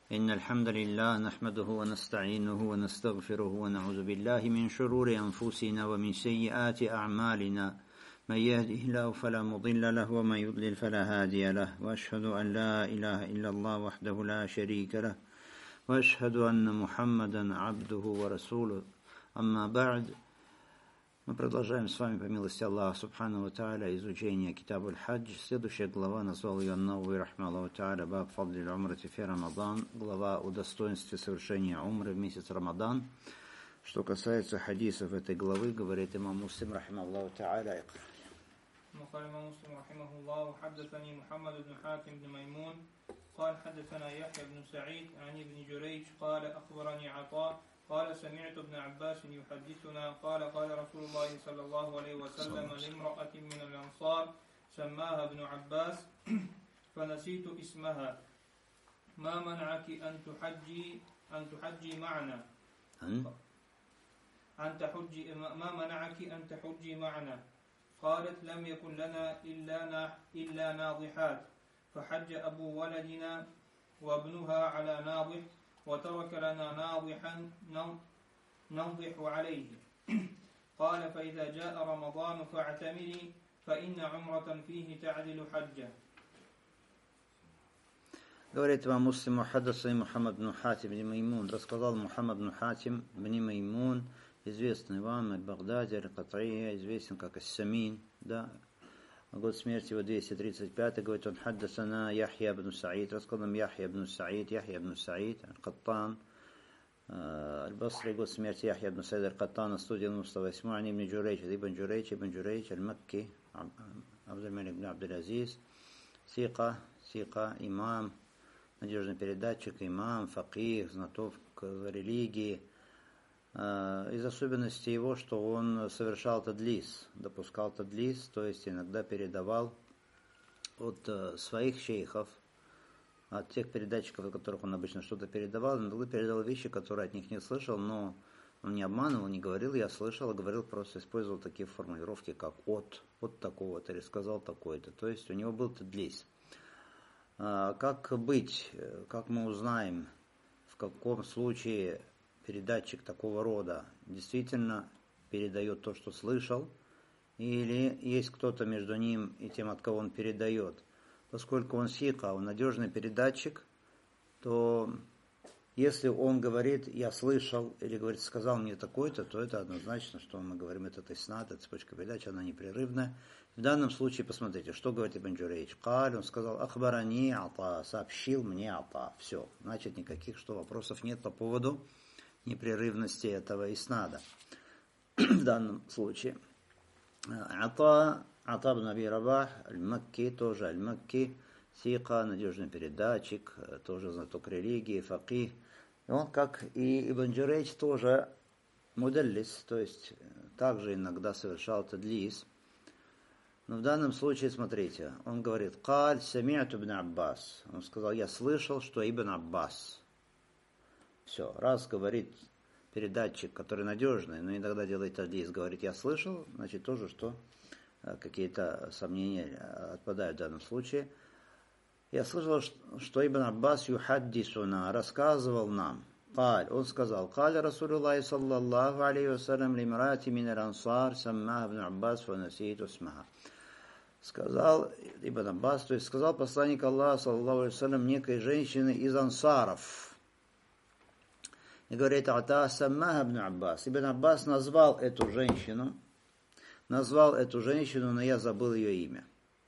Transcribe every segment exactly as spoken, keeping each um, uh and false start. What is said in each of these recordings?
إن الحمد لله نحمده ونستعينه ونستغفره ونعوذ بالله من شرور أنفسنا ومن سيئات أعمالنا من يهده الله فلا مضل له ومن يضلل فلا هادي له وأشهد أن لا إله إلا الله وحده لا شريك له وأشهد أن محمدا عبده ورسوله أما بعد. Мы продолжаем с вами, по милости Аллаха Субхану ва Тааля, изучение Китабуль Хадж. Следующая глава, назвал ее Аннауи Рахмаллаху Тааля, Баб Фадлиль Умрати фи Рамадан, глава о достоинстве совершения умры в месяц Рамадан. Что касается хадисов этой главы, говорит имам Муслим Рахмаллаху Тааля. قال الإمام مسلم رحمه الله: حدثني محمد بن حاتم بن ميمون قال حدثنا يحيى بن سعيد عن ابن جريج قال أخبرني عطاء قال سمعت ابن عباس يحدثنا قال قال رسول الله صلى الله عليه وسلم لامرأة من الأنصار سماها ابن عباس فنسيت اسمها ما منعك أن تحجي أن تحجي معنا أن تحجي ما منعك أن تحجي معنا قالت لم يكن لنا إلا إلا ناضحات فحج أبو ولدنا وابنها على ناضح وترك لنا ناضحا ننضح عليه قال فإذا جاء رمضان فاعتمري فإن عمرة فيه تعدل حجة. Говорит вам Муслим Хаддасани Мухаммад бн Хатим бн Маймун, рассказал Мухаммад бн Хатим бн Маймун, известный вам, аль-Багдади, аль-Кат'ия, известен как Ас-Самин, да, год смерти его двести тридцать пятый, говорит он: Хаддасана Яхья бн Саид, рассказал нам Яхья бн Саид, Яхья бн Саид, аль-Каттан, аль-Басри, год смерти Яхья бн Саид, аль-Каттан, сто девяносто восемь, ани ибн Джурейч, ибн Джурейч, ибн Джурейч, аль-Макки, Абдуль-Малик бн Абдуль-Азиз, Сика, Сика, имам, надежный передатчик, имам, факих, знаток религии. Из особенностей его, что он совершал тадлис, допускал тадлис, то есть иногда передавал от своих шейхов, от тех передатчиков, от которых он обычно что-то передавал, иногда передавал вещи, которые от них не слышал, но он не обманывал, не говорил, я слышал, а говорил, просто использовал такие формулировки, как от, от такого-то, или сказал такое-то, то есть у него был тадлис. Как быть, как мы узнаем, в каком случае передатчик такого рода действительно передает то, что слышал, или есть кто-то между ним и тем, от кого он передает. Поскольку он сика, он надежный передатчик, то если он говорит «я слышал» или говорит «сказал мне такой-то», то это однозначно, что мы говорим, это иснад, это цепочка передачи, она непрерывная. В данном случае, посмотрите, что говорит Ибн Джурейдж. Каль, он сказал «ахбарани ата», сообщил мне ата. Все, значит, никаких что вопросов нет по поводу непрерывности этого иснада. В данном случае Ата, Ата бн Аби Рабах, аль-Макки, тоже аль-Макки, сика, надежный передатчик, тоже знаток религии, факих. И он, как и Ибн Джурейдж, тоже мудаллис, то есть также иногда совершал тадлис. Но в данном случае, смотрите, он говорит «Каль сами'ту ибн Аббас». Он сказал «я слышал, что Ибн Аббас». Все, раз говорит передатчик, который надежный, но иногда делает тадлис, говорит «я слышал», значит тоже, что какие-то сомнения отпадают в данном случае. Я слышал, что Ибн Аббас юхаддисуна, рассказывал нам. Каль, он сказал, Каль Расулуллахи саллаллаху алейхи вассалям лимрати мин аль-ансар самма Ибн Аббас ва насит усмаха. Сказал Ибн Аббас, то есть сказал посланник Аллаха саллаллаху алейхи вассалям некой женщины из ансаров. И говорит, Ата самма Ибн Аббас. Ибн Аббас назвал эту женщину, назвал эту женщину, но я забыл ее имя.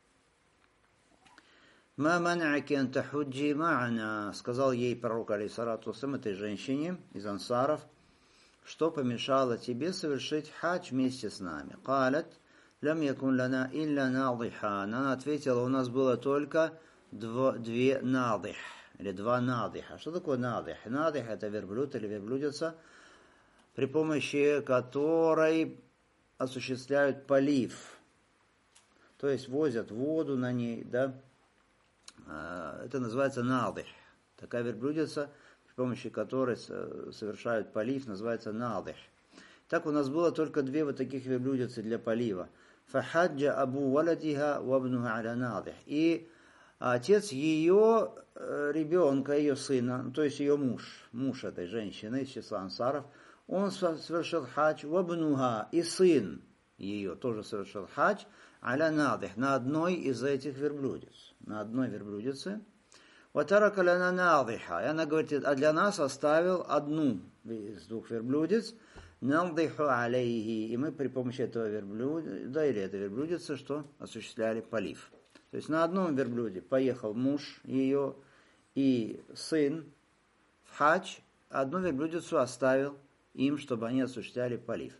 «Ма мана'аки ан тахуджи ма'ана», сказал ей пророк, алейхиссалату вассалям, этой женщине из ансаров, что помешало тебе совершить хадж вместе с нами. «Калят, лям якун лана илля надиха». Она ответила, у нас было только дво, две надих, или два надиха. Что такое надих? Надих — это верблюд или верблюдица, при помощи которой осуществляют полив, то есть возят воду на ней, да. Это называется надих. Такая верблюдица, при помощи которой совершают полив, называется надих. Так у нас было только две вот таких верблюдицы для полива. Фахаджа абу валадиха вабнуха аля надих. И а отец ее ребенка, ее сына, то есть ее муж, муж этой женщины из числа ансаров, он совершил хадж, вабнуха, и сын ее тоже совершил хадж, аля надых, на одной из этих верблюдец, на одной верблюдице. Ватарака ляна надыха, и она говорит, а для нас оставил одну из двух верблюдец, надыху алейхи, и мы при помощи этого верблюда, или этой верблюдицы, что осуществляли полив. То есть на одном верблюде поехал муж ее и сын в хадж, одну верблюдицу оставил им, чтобы они осуществляли полив.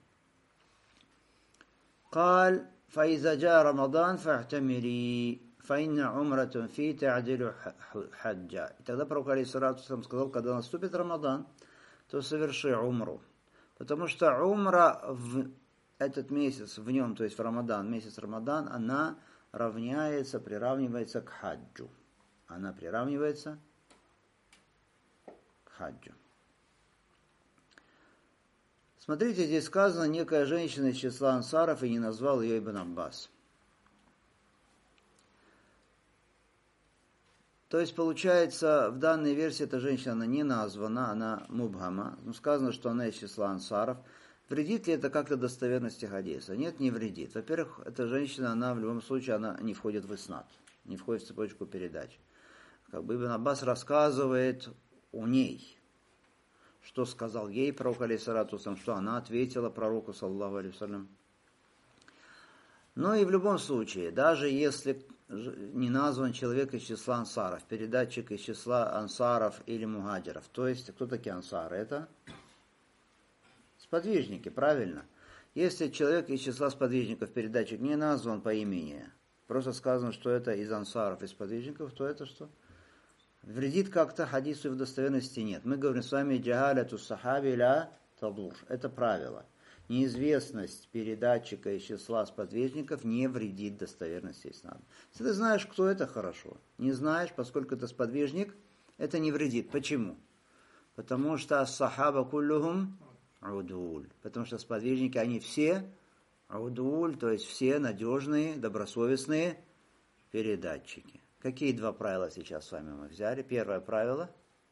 قال فإذا جاء رمضان فاعتمري فإن عمرة في تعدل حجة. И тогда пророк алейхиссалату вассалям сказал, когда наступит Рамадан, то соверши умру. Потому что умра в этот месяц, в нем, то есть в Рамадан, месяц Рамадан, она равняется, приравнивается к хаджу. Она приравнивается к хаджу. Смотрите, здесь сказано, некая женщина из числа ансаров, и не назвал ее Ибн Аббас. То есть, получается, в данной версии эта женщина она не названа, она мубхама. Но сказано, что она из числа ансаров. Вредит ли это как-то достоверности хадиса? Нет, не вредит. Во-первых, эта женщина, она в любом случае, она не входит в иснад, не входит в цепочку передач. Как бы Ибн Аббас рассказывает о ней, что сказал ей пророк алейхиссалату вассалям, что она ответила пророку саллаллаху алейхи вассалям. Но и в любом случае, даже если не назван человек из числа ансаров, передатчик из числа ансаров или мухаджиров, то есть кто такие ансары? Это сподвижники, правильно? Если человек из числа сподвижников, передатчик не назван по имени, просто сказано, что это из ансаров и сподвижников, то это что? Вредит как-то хадису в достоверности нет. Мы говорим с вами джахаляту сахаби ля табур. Это правило. Неизвестность передатчика из числа сподвижников не вредит достоверности исната. Если ты знаешь, кто это, хорошо. Не знаешь, поскольку это сподвижник, это не вредит. Почему? Потому что сахаба куллюхум удуль. Потому что сподвижники, они все удуль, то есть все надежные, добросовестные передатчики. Какие два правила сейчас с вами мы взяли? Первое правило.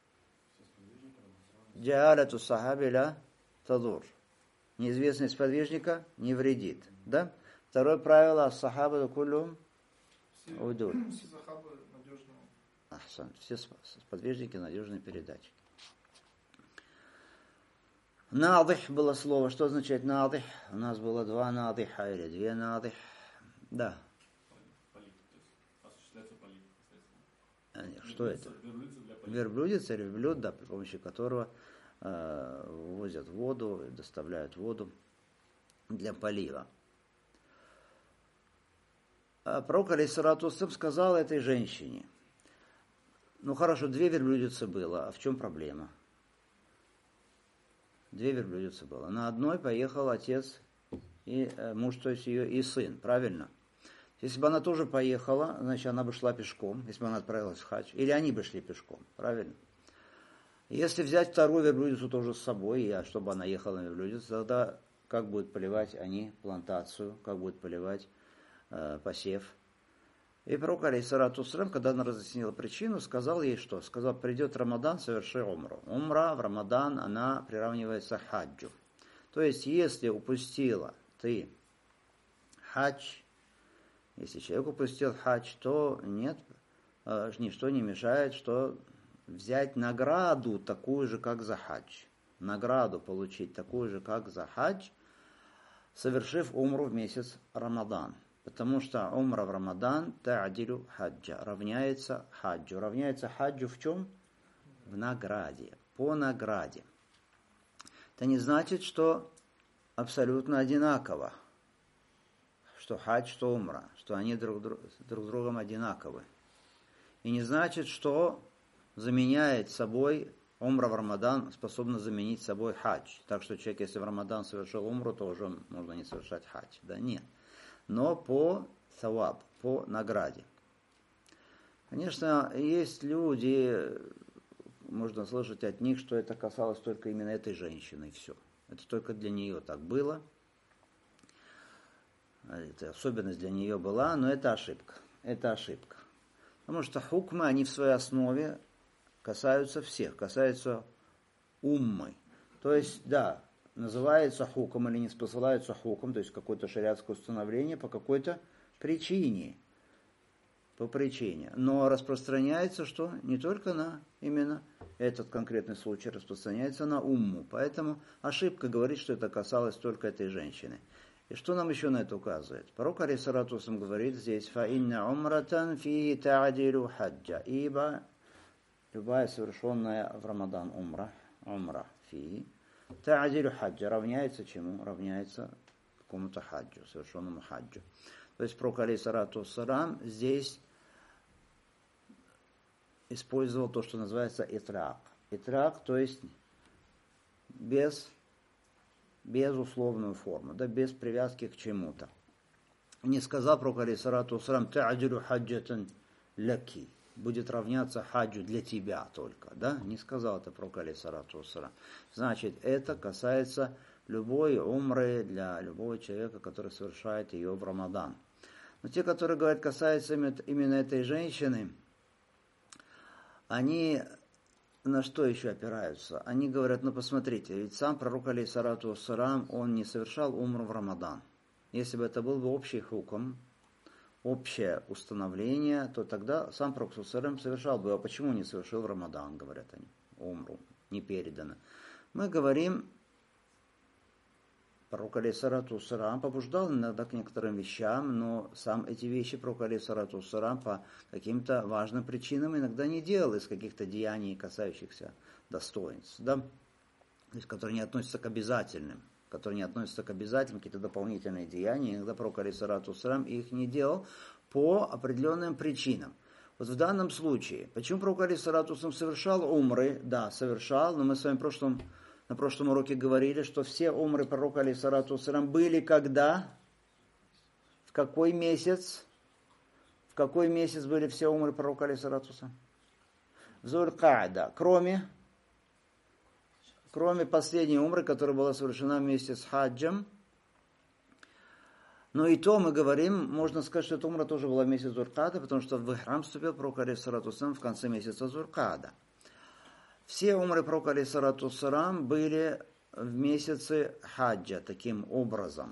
Джааляту сахаби ля тадур. Неизвестность сподвижника не вредит. Да? Второе правило. Сахаба куллюм удуль. Все сподвижники надежные передатчики. Надых было слово. Что означает надых? У нас было два надыха или две надых. Да. Что это? Верблюдец или верблюд, да, при помощи которого э, возят воду, доставляют воду для полива. А пророк алейхиссалату вассалям сказал этой женщине, ну хорошо, две верблюдицы было, а в чем проблема? Две верблюдицы было. На одной поехал отец и э, муж, то есть ее и сын, правильно? Если бы она тоже поехала, значит, она бы шла пешком, если бы она отправилась в хадж. Или они бы шли пешком, правильно? Если взять вторую верблюдицу тоже с собой, и чтобы она ехала на верблюдицу, тогда как будут поливать они плантацию, как будут поливать э, посев. И пророк алейхиссалату вассалям, когда она разъяснила причину, сказал ей что? Сказал, придет Рамадан, соверши умру. Умра в Рамадан, она приравнивается хаджу. То есть, если упустила ты хадж, если человек упустил хадж, то нет, ничто не мешает, что взять награду такую же, как за хадж. Награду получить такую же, как за хадж, совершив умру в месяц Рамадан. Потому что умра в Рамадан та'дилю хаджа, равняется хаджу. Равняется хаджу в чем? В награде, по награде. Это не значит, что абсолютно одинаково. Что хадж, что умра, что они друг, друг, друг с другом одинаковы. И не значит, что заменяет собой умра в Рамадан, способна заменить собой хадж. Так что человек, если в Рамадан совершил умру, то уже можно не совершать хадж. Да нет. Но по саваб, по награде. Конечно, есть люди, можно слышать от них, что это касалось только именно этой женщины, и все. Это только для нее так было. Это особенность для нее была, но это ошибка. Это ошибка. Потому что хукмы, они в своей основе касаются всех, касаются уммы. То есть, да, называется хуком или не спосылается хуком, то есть какое-то шариатское установление по какой-то причине. По причине. Но распространяется что? Не только на именно этот конкретный случай, распространяется на умму. Поэтому ошибка говорит, что это касалось только этой женщины. И что нам еще на это указывает? Пророк алейхиссалату вассалям говорит здесь: «Фаинна умратан фи та'дилу хаджа». Ибо любая совершенная в Рамадан умра, умра фи та'дилу хаджа равняется чему? Равняется какому-то хаджу, совершенному хаджу. То есть пророк алейхиссалату вассалям здесь использовал то, что называется итрак. Итрак, то есть без, безусловную форму, да, без привязки к чему-то. Не сказал пророк алейхиссалату вассалям: «Та'дилу хаджатан ляки», будет равняться хаджу для тебя только, да, не сказал это пророк алейхиссалату вассалям. Значит, это касается любой умры для любого человека, который совершает ее в Рамадан. Но те, которые говорят, касается именно этой женщины, они на что еще опираются? Они говорят: ну посмотрите, ведь сам пророк алейхиссалату вассалям, он не совершал умру в Рамадан. Если бы это был бы общий хукм, общее установление, то тогда сам пророк алейхиссалям совершал бы. А почему не совершил в Рамадан, говорят они, умру, не передано. Мы говорим, пророк алейхиссалату вассалям побуждал иногда к некоторым вещам, но сам эти вещи пророк алейхиссалату вассалям по каким-то важным причинам иногда не делал из каких-то деяний, касающихся достоинств, да? То есть, которые не относятся к обязательным, которые не относятся к обязательным, какие-то дополнительные деяния, иногда пророк алейхиссалату вассалям их не делал по определенным причинам. Вот в данном случае, почему пророк алейхиссалату вассалям совершал умры? Да, совершал, но мы с вами в прошлом На прошлом уроке говорили, что все умры пророка алейхиссалату вассалям были когда? В какой месяц? В какой месяц были все умры пророка алейхиссалату вассалям? В Зуль-Ка'да. Кроме, кроме последней умры, которая была совершена вместе с хаджем. Но и то мы говорим, можно сказать, что эта умра тоже была в месяц Зуль-Ка'да, потому что в ихрам вступил пророк алейхиссалату вассалям в конце месяца Зуль-Ка'да. Все умры пророка алейхиссалату вассалям были в месяце хаджа, таким образом.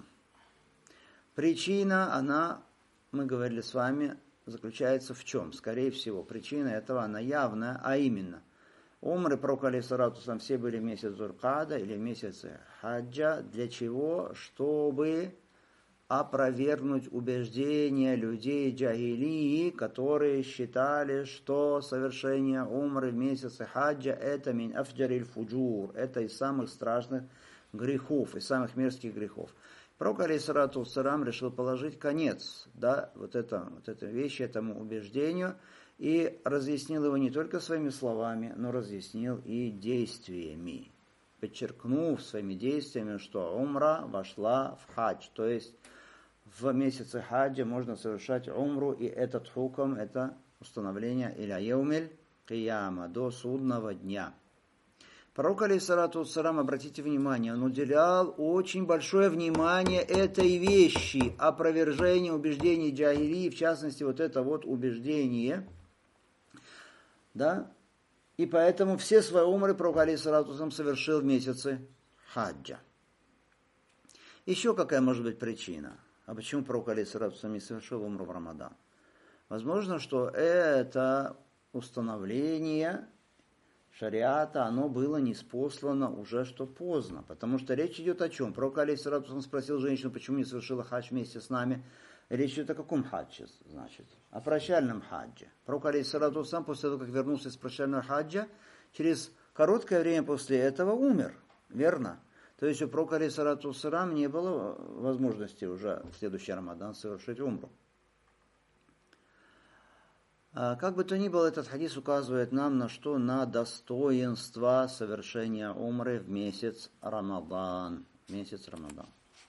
Причина, она, мы говорили с вами, заключается в чем? Скорее всего, причина этого, она явная, а именно, умры пророка алейхиссалату вассалям все были в месяц Зуль-Ка'да или в месяце хаджа. Для чего? Чтобы опровергнуть убеждения людей джахилии, которые считали, что совершение умры в месяце хаджа это мин афджариль фуджур, это из самых страшных грехов, из самых мерзких грехов. Пророк алейхиссалату вассалям решил положить конец, да, вот, это, вот этой вещи, этому убеждению, и разъяснил его не только своими словами, но разъяснил и действиями, подчеркнув своими действиями, что умра вошла в хадж, то есть в месяце хаджа можно совершать умру, и этот хукм, это установление иля яумиль кияма, до судного дня. Пророк алейхиссалату вассалям, обратите внимание, он уделял очень большое внимание этой вещи, опровержению убеждений джахилии, в частности, вот это вот убеждение, да, и поэтому все свои умры пророк алейхиссалату вассалям совершил в месяце хаджа. Еще какая может быть причина? А почему пророк алейхиссалату вассалям не совершил умру в Рамадан? Возможно, что это установление шариата, оно было ниспослано уже что поздно. Потому что речь идет о чем? Пророк алейхиссалату вассалям спросил женщину, почему не совершила хадж вместе с нами. Речь идет о каком хаджи, значит? О прощальном хаджи. Пророк алейхиссалату вассалям после того, как вернулся из прощального хаджа, через короткое время после этого умер. Верно? То есть у пророка алейхиссалату вассалям не было возможности уже в следующий Рамадан совершить умру. Как бы то ни было, этот хадис указывает нам на что? На достоинство совершения умры в месяц Рамадан. Месяц Рамадан.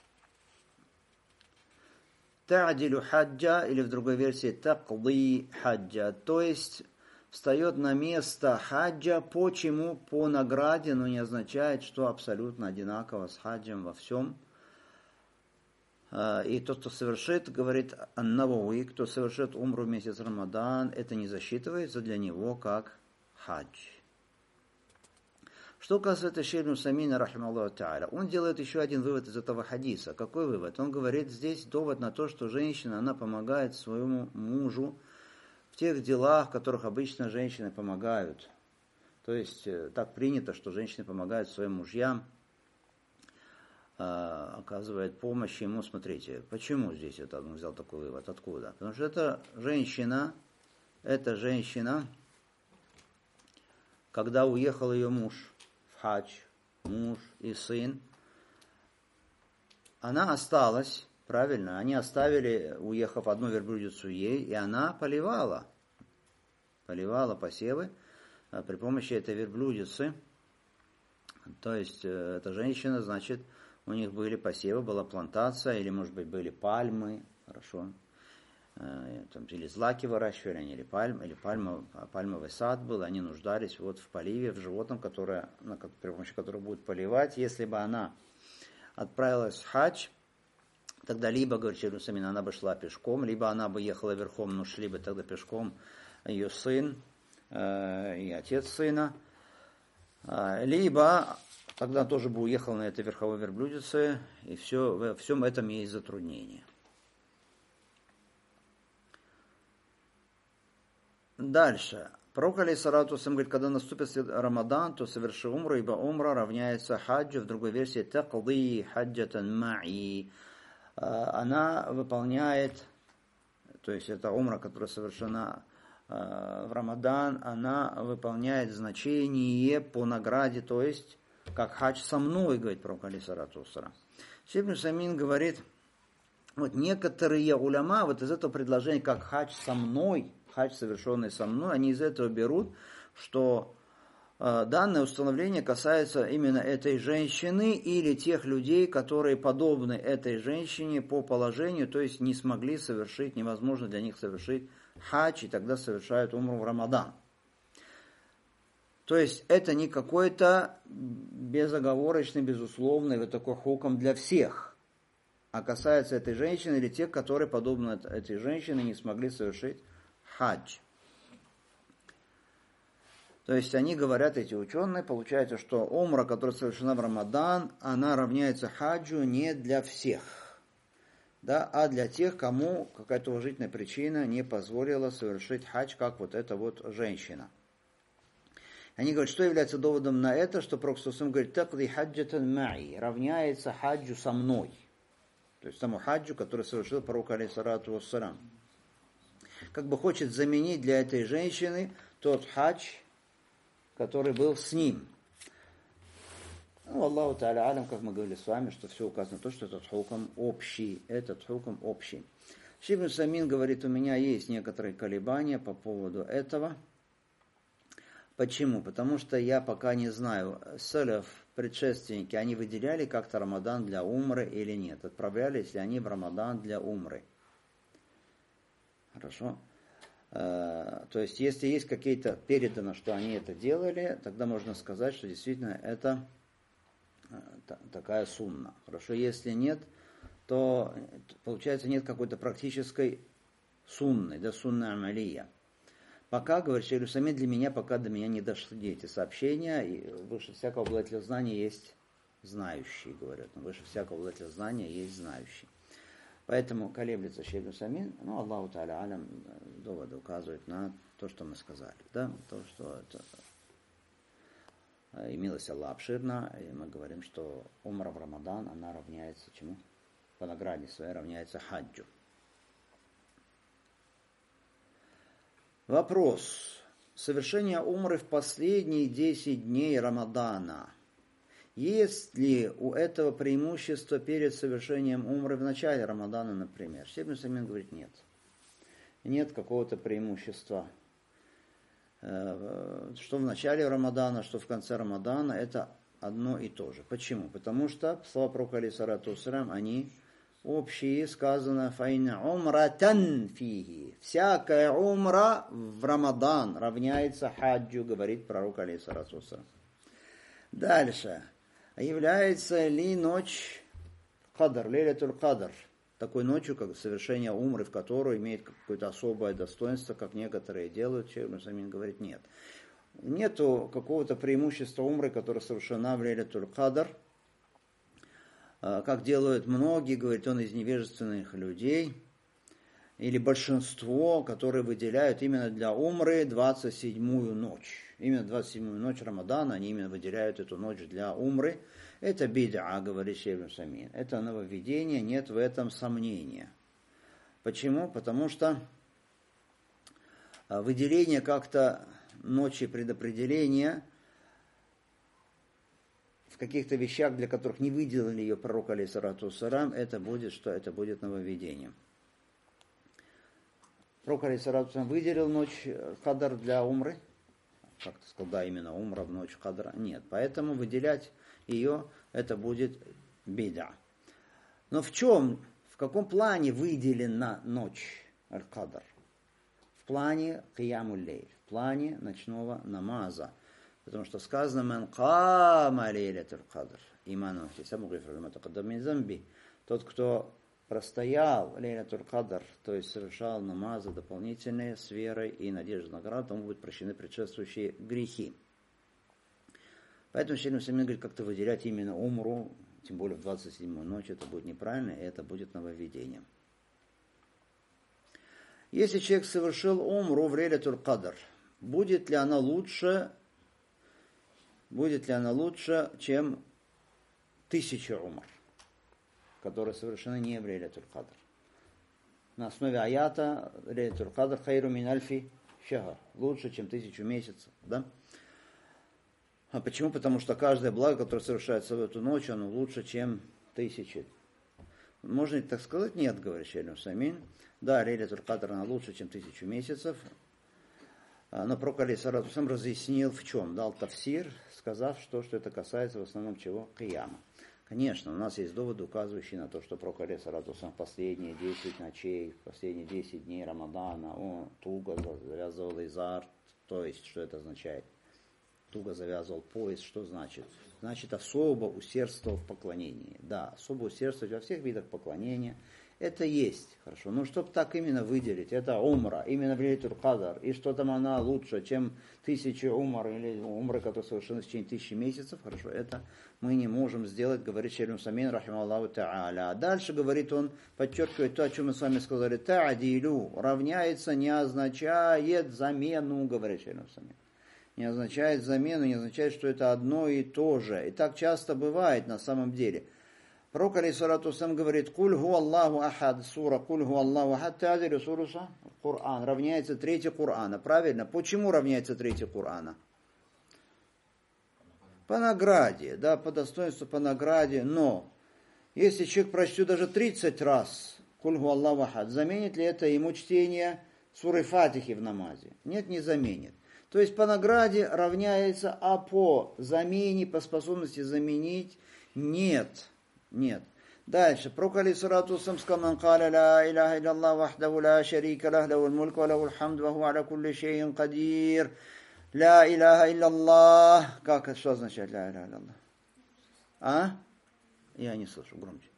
Та'дилю хаджа, или в другой версии тaqdi хаджа, то есть встает на место хаджа. Почему? По награде, но не означает, что абсолютно одинаково с хаджем во всем. И тот, кто совершит, говорит ан-Навави, кто совершит умру в месяц Рамадан, это не засчитывается для него как хадж. Что касается Шейх ибн Усаймина, рахимахуллаху та'аля, он делает еще один вывод из этого хадиса. Какой вывод? Он говорит, здесь довод на то, что женщина, она помогает своему мужу в тех делах, в которых обычно женщины помогают. То есть так принято, что женщины помогают своим мужьям, оказывает помощь ему. Смотрите, почему здесь это он взял такой вывод? Откуда? Потому что это женщина, это женщина, когда уехал ее муж в хадж, муж и сын, она осталась, правильно, они оставили, уехав, одну верблюдицу ей, и она поливала, поливала посевы при помощи этой верблюдицы. То есть эта женщина, значит, у них были посевы, была плантация, или, может быть, были пальмы, хорошо, там, или злаки выращивали, они, или, пальм, или пальма, пальмовый сад был, они нуждались вот в поливе, в животном, которое, при помощи которого будут поливать. Если бы она отправилась в хадж, тогда либо, говорит Шейх ибн Усаймин, она бы шла пешком, либо она бы ехала верхом, но шли бы тогда пешком ее сын э, и отец сына, э, либо тогда тоже бы уехал на этой верховой верблюдице, и все, во всем этом есть затруднение. Дальше. Пророк алейхиссалату вассалям говорит, когда наступит Рамадан, то соверши умру, ибо умра равняется хаджу. В другой версии тaqdi хаджатан ма'i. Она выполняет, то есть это умра, которая совершена в Рамадан, она выполняет значение по награде, то есть как хадж со мной, говорит пророк алейхиссалату вассалям. Шейх ибн Усаймин говорит, вот некоторые уляма вот из этого предложения, как хадж со мной, хадж, совершенный со мной, они из этого берут, что э, данное установление касается именно этой женщины или тех людей, которые подобны этой женщине по положению, то есть не смогли совершить, невозможно для них совершить хадж, и тогда совершают умру в Рамадан. То есть это не какой-то безоговорочный, безусловный вот такой хуком для всех, а касается этой женщины или тех, которые, подобно этой женщине, не смогли совершить хадж. То есть они говорят, эти ученые, получается, что умра, которая совершена в Рамадан, она равняется хаджу не для всех, да, а для тех, кому какая-то уважительная причина не позволила совершить хадж, как вот эта вот женщина. Они говорят, что является доводом на это, что Пророк говорит, «Тaqdi хаджатан ма'i», равняется хаджу со мной. То есть тому хаджу, который совершил пророк алейхиссалату вассалям. Как бы хочет заменить для этой женщины тот хадж, который был с ним. Ну, Аллаху та'аля алям, как мы говорили с вами, что все указано на то, что этот хукм общий. Этот хукм общий. Шейх ибн Усаймин говорит, у меня есть некоторые колебания по поводу этого. Почему? Потому что я пока не знаю, салаф, предшественники, они выделяли как-то Рамадан для умры или нет? Отправлялись ли они в Рамадан для умры? Хорошо. То есть, если есть какие-то передано, что они это делали, тогда можно сказать, что действительно это такая сунна. Хорошо. Если нет, то получается нет какой-то практической сунны, да, сунна амалия. Пока, говорит Шейх ибн Усаймин, для меня, пока до меня не дошли эти сообщения, и выше всякого обладателя знания есть знающий, говорят. Выше всякого обладателя знания есть знающий. Поэтому колеблется Шейх ибн Усаймин, ну, Аллаху та'аля алям, доводы указывают на то, что мы сказали, да, то, что это, и милость Аллаха обширна, и мы говорим, что умра в Рамадан, она равняется чему? По награде своей равняется хаджу. Вопрос. Совершение умры в последние десять дней Рамадана. Есть ли у этого преимущество перед совершением умры в начале Рамадана, например? Шейх ибн Усаймин говорит, нет. Нет какого-то преимущества. Что в начале Рамадана, что в конце Рамадана, это одно и то же. Почему? Потому что слова пророка алейхиссалату вассалям, они общие, сказано «Фаина умратан фихи». Всякая умра в Рамадан равняется хаджу, говорит пророк алейхиссалату вассалям. Дальше. Является ли ночь Кадр, Лейлятуль Кадр, такой ночью, как совершение умры, в которую имеет какое-то особое достоинство, как некоторые делают, Шейх ибн Усаймин говорит, нет. Нету какого-то преимущества умры, которое совершена в Лейлатуль Кадр, как делают многие, говорит он, из невежественных людей, или большинство, которые выделяют именно для умры двадцать седьмую ночь. Именно двадцать седьмую ночь Рамадана, они именно выделяют эту ночь для умры. Это бид'а, говорит Шейх ибн Усаймин. Это нововведение, нет в этом сомнения. Почему? Потому что выделение как-то ночи предопределения в каких-то вещах, для которых не выделили ее пророк алейхиссалату вассалям, это будет что? Это будет нововведением. Пророк алейхиссалату вассалям выделил ночь Кадр для умры. Как-то сказал, да, именно умра в ночь Кадра. Нет. Поэтому выделять ее, это будет бид'а. Но в чем, в каком плане выделена ночь Аль-Кадр? В плане Киямуль Лейль, в плане ночного намаза. Потому что сказано «Ман кама лейлатуль кадр иману хисабу гифру ма тақаддама мин замби». Тот, кто простоял лейлатуль кадр, то есть совершал намазы дополнительные с верой и надеждой на награду, тому будут прощены предшествующие грехи. Поэтому Шейх ибн Усаймин говорит, как-то выделять именно умру, тем более в двадцать седьмую ночь, это будет неправильно, и это будет нововведением. Если человек совершил умру в лейлатуль кадр, будет ли она лучше, будет ли она лучше, чем тысяча умр, которые совершены не в лейлатуль кадр? На основе аята лейлатуль кадр хайру мин альфи шахр, лучше, чем тысячу месяцев, да? А почему? Потому что каждое благо, которое совершается в эту ночь, оно лучше, чем тысячи. Можно ли так сказать? Нет, говорит Шейх ибн Усаймин. Да, лейлатуль кадр она лучше, чем тысячу месяцев. Но пророк алейхиссалату вассалям разъяснил в чем, дал тафсир, сказав, что, что это касается в основном чего? Кияма. Конечно, у нас есть доводы, указывающие на то, что пророк алейхиссалату вассалям последние десять ночей, последние десять дней Рамадана, он туго завязывал изар, то есть, что это означает? Туго завязывал пояс, что значит? Значит, особо усердствовал в поклонении. Да, особо усердствовать во всех видах поклонения. Это есть, хорошо. Но чтобы так именно выделить, это умра, именно в лейлатуль кадр, и что там она лучше, чем тысячи умр, или умры, которые совершены в течение тысячи месяцев, хорошо, это мы не можем сделать, говорит Шейх ибн Усаймин, рахимахуллаху та'аля. Дальше, говорит он, подчеркивает то, о чем мы с вами сказали, та'адилю, равняется, не означает замену, говорит Шейх ибн Усаймин. Не означает замену, не означает, что это одно и то же. И так часто бывает на самом деле. Пророк алейхиссалату вассалям говорит, «Куль ху Аллаху ахад», сура «Куль ху Аллаху ахад», тазилю суруса, Коран, равняется третья Корана. Правильно? Почему равняется третья Корана? По награде, да, по достоинству, по награде. Но, если человек прочтет даже тридцать раз «Куль ху Аллаху ахад», заменит ли это ему чтение суры Фатихи в намазе? Нет, не заменит. То есть по награде равняется, а по замене, по способности заменить нет. Нет. Дальше. Пророк алейхиссалату вассалям сказал, «Ман каля ла иляха илlallah вахдаху ла шарика лах, лахул мульк ва лахул хамд, ва хуа аля кулли шейин кадир». Ла иляха илlallah. Как это, что означает ла иляха илlallah? А? Я не слышу, громче.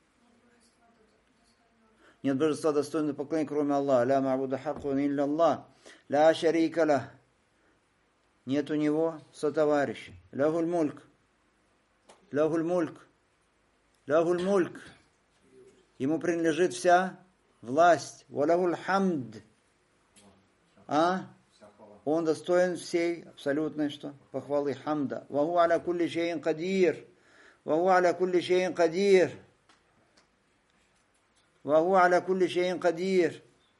Нет божества достойного поклонения, кроме Аллаха. Ла ма'буда хаккун илlallah. Ла шарика лах. Нет у него сотоварища. Лахул мульк. Лахул мульк. Лахул мульк. Ему принадлежит вся власть. Валахул хамд. А? Он достоин всей абсолютной что? Похвалы хамда. Ваху аля кулли шейин кадир. Ваху аля кулли шейин кадир. Ваху аля кулли шейин кадир.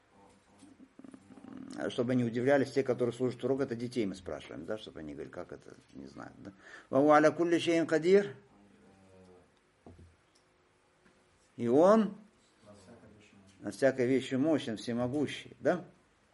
Чтобы они удивлялись, те, которые служат урок, это детей мы спрашиваем, да, чтобы они говорили, как это, не знаю. Да? Ваху аля кулли шейин кадир. И он на всякой вещи мощен, всемогущий, да?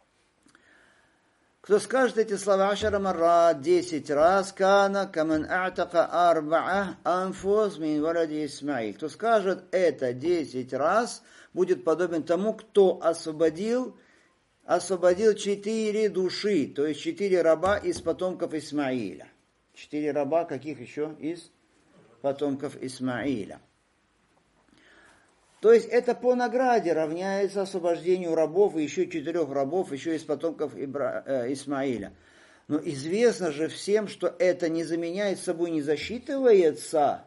Кто скажет эти слова ашара маррат десять раз, кана каман а'така арба'a анфус мин валади Исмаиль. Кто скажет это десять раз, будет подобен тому, кто освободил, освободил четыре души, то есть четыре раба из потомков Исмаиля. Четыре раба, каких еще? Из потомков Исмаиля. Четыре раба, каких еще? Из потомков Исмаиля. Четыре раба, каких еще? Из потомков Исмаиля. Четыре раба, каких еще? Из потомков Исмаиля. Четыре раба, каких еще? Из потомков Исмаиля. Четыре раба, каких еще? Из потомков Исмаиля. То есть это по награде равняется освобождению рабов и еще четырех рабов, еще из потомков Ибра... э, Исмаиля. Но известно же всем, что это не заменяет собой, не засчитывается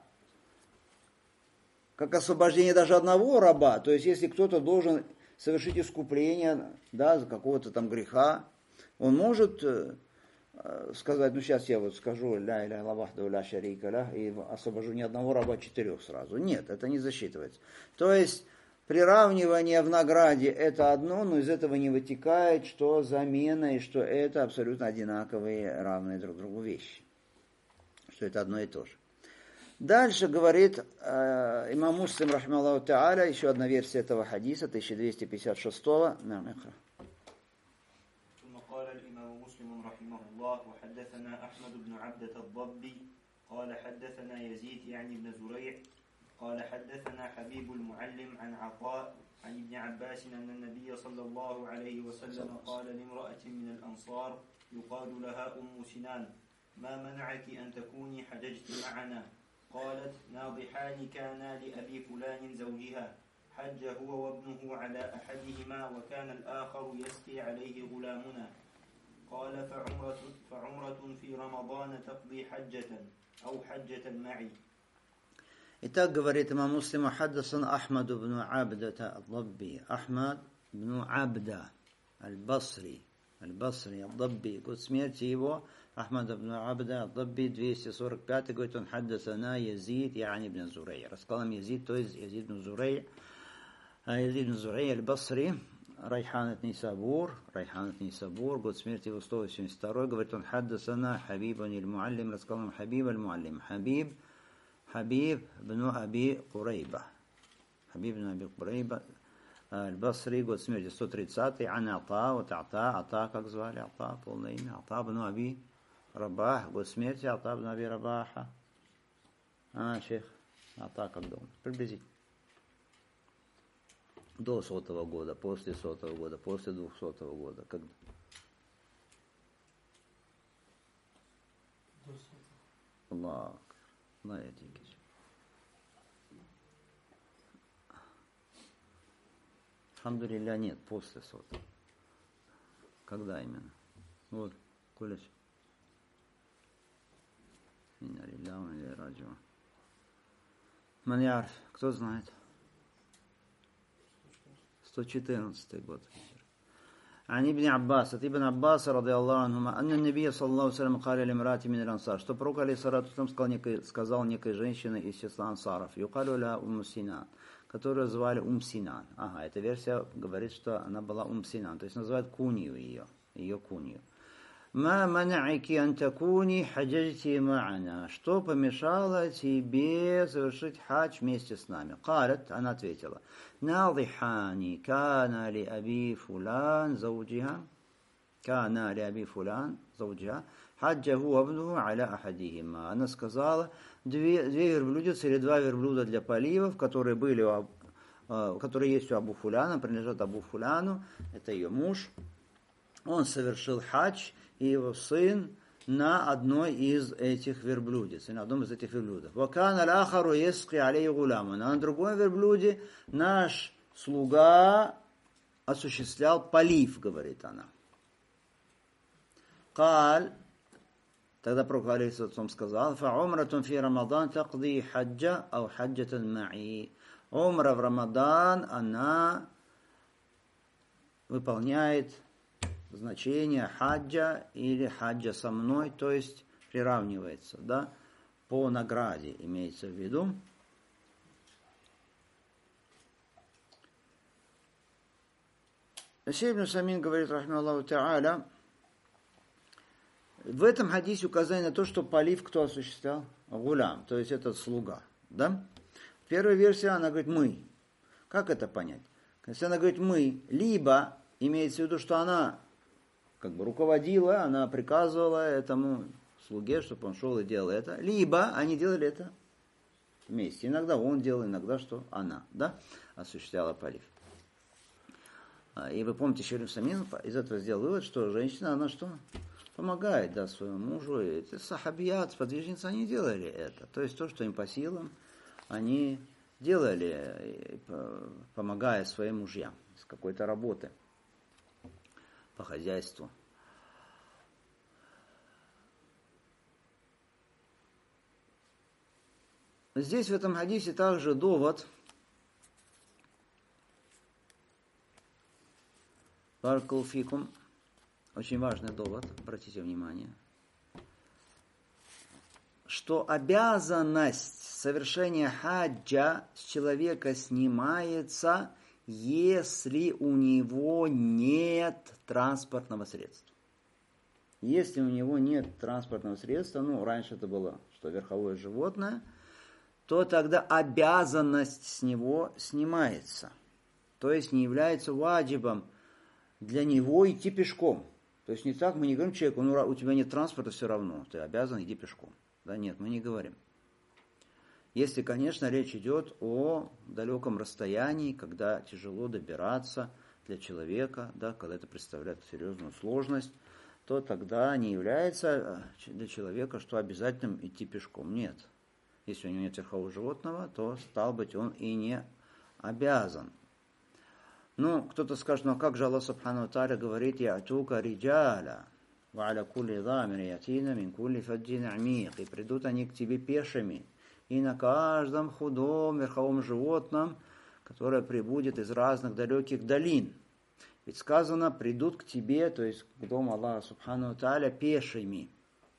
как освобождение даже одного раба. То есть если кто-то должен совершить искупление, да, за какого-то там греха, он может э, сказать, ну сейчас я вот скажу ля иля ла вахда ля шарика ля и освобожу не одного раба, а четырех сразу. Нет, это не засчитывается. То есть приравнивание в награде это одно, но из этого не вытекает, что замена и что это абсолютно одинаковые, равные друг другу вещи. Что это одно и то же. Дальше говорит э, имам Муслим, рахмаллаху та'аля, еще одна версия этого хадиса, тысяча двести пятьдесят шестого. وحدثنا أحمد بن عبدة الضبي قال حدثنا يزيد يعني بن زريع قال حدثنا حبيب المعلم عن عطاء عن ابن عباس أن النبي صلى الله عليه وسلم قال لامرأة من الأنصار يقال لها أم سنان ما منعك أن تكوني حججت معنا قالت ناضحان كانا لأبي فلان زوجها حج هو وابنه على أحدهما وكان الآخر يسقي عليه غلامنا قال فعمرة, فعمرة في رمضان تقضي حجة أو حجة معي. Итак, говорит имам Муслим, حدثنا أحمد بن عبدة الضبي, أحمد بن عبدة البصري, البصري الضبي, год смерти его, أحمد بن عبدة الضبي, двести сорок пятый, говорит он, حدثنا يزيد يعني ابن زريع, рассказал нам Язид, то есть Язид бн Зурей, Язид бн Зурей аль-Басри, Райханат Нисабур, Райханат Нисабур, год смерти его сто восемьдесят второй, говорит он, حدثنا حبيب المعلم, рассказал нам Хабиб аль-Муаллим, Хабиб, Хабиб бн Аби Курейба, Хабиб бн Аби Курейба, аль-Басри, год смерти сто тридцатый, ан Ата, вот Ата, Ата, как звали, Ата, полное имя, Ата бн Аби Рабах, год смерти Ата бн Аби Рабаха, а, шейх, Ата, когда он, приблизительно. До сотого года, после сотого года, после двухсотого года. Когда? Аллах. На эти. Алхамдулилля, нет, после сотого. Когда именно? Вот, Куляч. Инна лилля ва инна илейхи раджиун. Ман ярф, кто знает? сто четырнадцатый год. عن ابن عباس, от ибн Аббас, رضي الله عنهما, أن النبي صلى الله عليه وسلم قال لامرأة من الأنصار, что пророк алейхиссалату вассалям сказал некой, сказал некой женщине из числа ансаров, юкалю ля Умм Синан, которую звали Умм Синан. Ага, эта версия говорит, что она была Умм Синан, то есть называют кунью ее, ее кунью. Ма мана'ики ан такуни хаджажти ма'ана, что помешало тебе совершить хадж вместе с нами? Калят, она ответила, надихани кана ли аби фулан зауджиха, кана ли аби фулан зауджиха, хаджаху абнуху аля ахадихима. Она сказала, две, две верблюдицы или два верблюда для поливов, которые были у, которые есть у Абу Фуляна, принадлежат Абу Фуляну, это ее муж. Он совершил хадж, и его сын на одной из этих верблюдец, на одном из этих верблюдов. Вакан аль-ахару яски алей гулама. На другом верблюде наш слуга осуществлял полив, говорит она. Каль, тогда пророк алейхиссалам сказал, фа умратун фи рамадан тaqdi хаджа ау хаджатан ма'i. Умра в Рамадан, она выполняет значение хаджа или хаджа со мной, то есть приравнивается, да, по награде имеется в виду. Шейх ибн Самин говорит, рахмаллаху та'аля, в этом хадисе указание на то, что полив кто осуществлял? Гулям, то есть этот слуга, да? Первая версия, она говорит, мы. Как это понять? Если она говорит мы, либо имеется в виду, что она как бы руководила, она приказывала этому слуге, чтобы он шел и делал это. Либо они делали это вместе. Иногда он делал, иногда что? Она, да, осуществляла полив. И вы помните, Шейх ибн Самин из этого сделал вывод, что женщина, она что? Помогает, да, своему мужу. И эти сахабият, сподвижницы, они делали это. То есть то, что им по силам, они делали, помогая своим мужьям с какой-то работы по хозяйству. Здесь в этом хадисе также довод, баракалуфикум, очень важный довод, обратите внимание, что обязанность совершения хаджа с человека снимается, если у него нет транспортного средства. Если у него нет транспортного средства, ну, раньше это было, что верховое животное, то тогда обязанность с него снимается. То есть не является ваджибом для него идти пешком. То есть не так, мы не говорим человеку, ну, у тебя нет транспорта, все равно, ты обязан идти пешком. Да нет, мы не говорим. Если, конечно, речь идет о далеком расстоянии, когда тяжело добираться для человека, да, когда это представляет серьезную сложность, то тогда не является для человека, что обязательно идти пешком. Нет. Если у него нет верхового животного, то, стал быть, он и не обязан. Ну, кто-то скажет, ну а как же Аллах Субхану ва Тааля говорит, «Я'тука риджаля, ва аля кулли замир ятина мин кулли фаджин амиq», и придут они к тебе пешими, и на каждом худом верховом животном, которое прибудет из разных далеких долин. Ведь сказано, придут к тебе, то есть к дому Аллаха Субхану ва Тааля, пешими.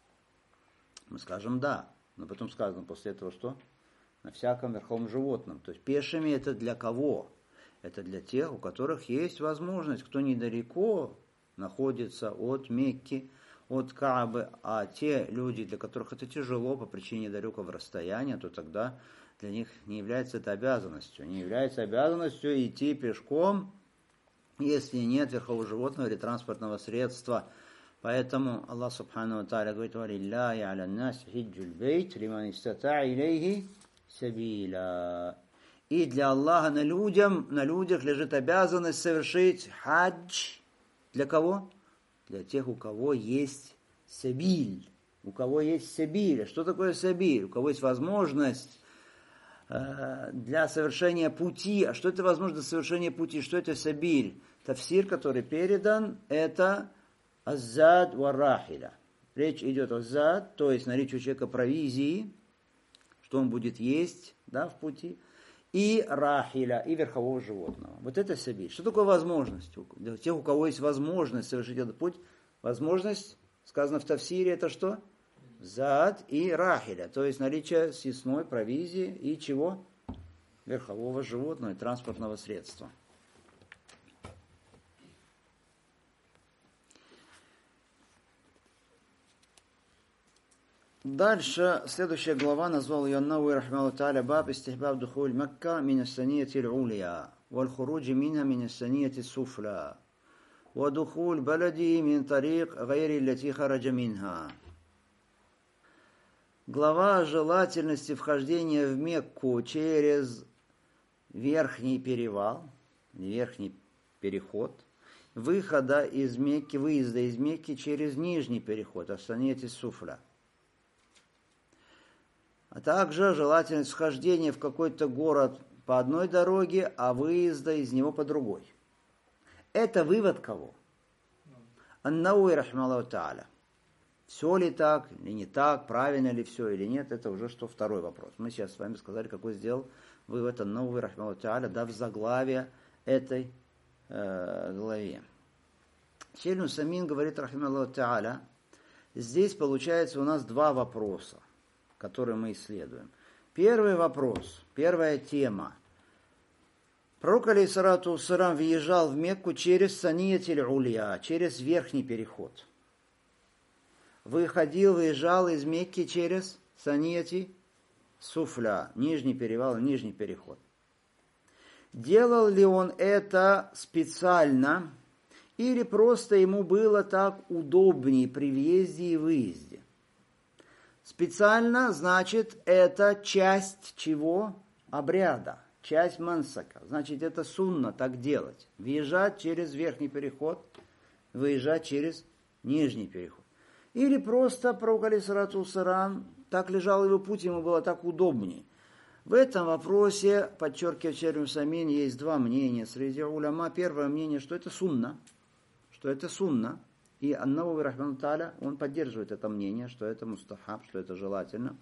Мы скажем «да». Но потом сказано после этого, что? На всяком верховом животном. То есть пешими это для кого? Это для тех, у которых есть возможность, кто недалеко находится от Мекки, от Каабы, а те люди, для которых это тяжело по причине далекого расстояния, то тогда для них не является это обязанностью. Не является обязанностью идти пешком, если нет верхового животного или транспортного средства. Поэтому Аллах Субхану ва Тааля говорит: «Валиллахи аля нас хиджуль бейт лиман истата илейхи сабила». И для Аллаха на, людям, на людях лежит обязанность совершить хадж. Для кого? Для тех, у кого есть сабиль. У кого есть сабиль. Что такое сабиль? У кого есть возможность э, для совершения пути. А что это возможность для совершения пути? Что это сабиль? Тафсир, который передан, это аззад ва рахиля. Речь идет о зад, то есть наличие у человека провизии, что он будет есть, да, в пути, и рахиля, и верхового животного. Вот это сабиль. Что такое возможность? Для тех, у кого есть возможность совершить этот путь, возможность, сказано в тафсире, это что? Зад и рахиля, то есть наличие съестной провизии и чего? Верхового животного и транспортного средства. Дальше, следующая глава, назвал ее Науи рахмалу тааля баб истихбаб духуль Макка мин ас-санияти аль-улия валь хуруджи минха мин ас-санияти суфла ва духуль балади мин тарик гайри лати хараджа минха. Глава о желательности вхождения в Мекку через верхний перевал, верхний переход, выхода из Мекки, выезда из Мекки через нижний переход, ас-санияти суфла. А также желательность вхождения в какой-то город по одной дороге, а выезда из него по другой. Это вывод кого? Ан-Науи рахмаллаху тааля. Все ли так, или не так, правильно ли все или нет, это уже что второй вопрос. Мы сейчас с вами сказали, какой сделал вывод Ан-Науи рахмаллаху тааля, дав заглавие этой э, главе. Шейх Усаймин говорит рахмаллаху тааля, здесь получается у нас два вопроса, который мы исследуем. Первый вопрос, первая тема. Пророк алейхиссалату вассалям въезжал в Мекку через саният аль-улия, через верхний переход. Выходил, выезжал из Мекки через саният суфля, нижний перевал, нижний переход. Делал ли он это специально или просто ему было так удобнее при въезде и выезде? Специально, значит, это часть чего? Обряда, часть мансака. Значит, это сунна так делать. Въезжать через верхний переход, выезжать через нижний переход. Или просто пророк алейхиссалату вассалям, так лежал его путь, ему было так удобнее. В этом вопросе, подчеркивает Шейх Усаймин, есть два мнения среди уляма. Первое мнение, что это сунна, что это сунна. И Ан-Навави, рахматуллаху тааля, он поддерживает это мнение, что это мустахаб, что это желательно.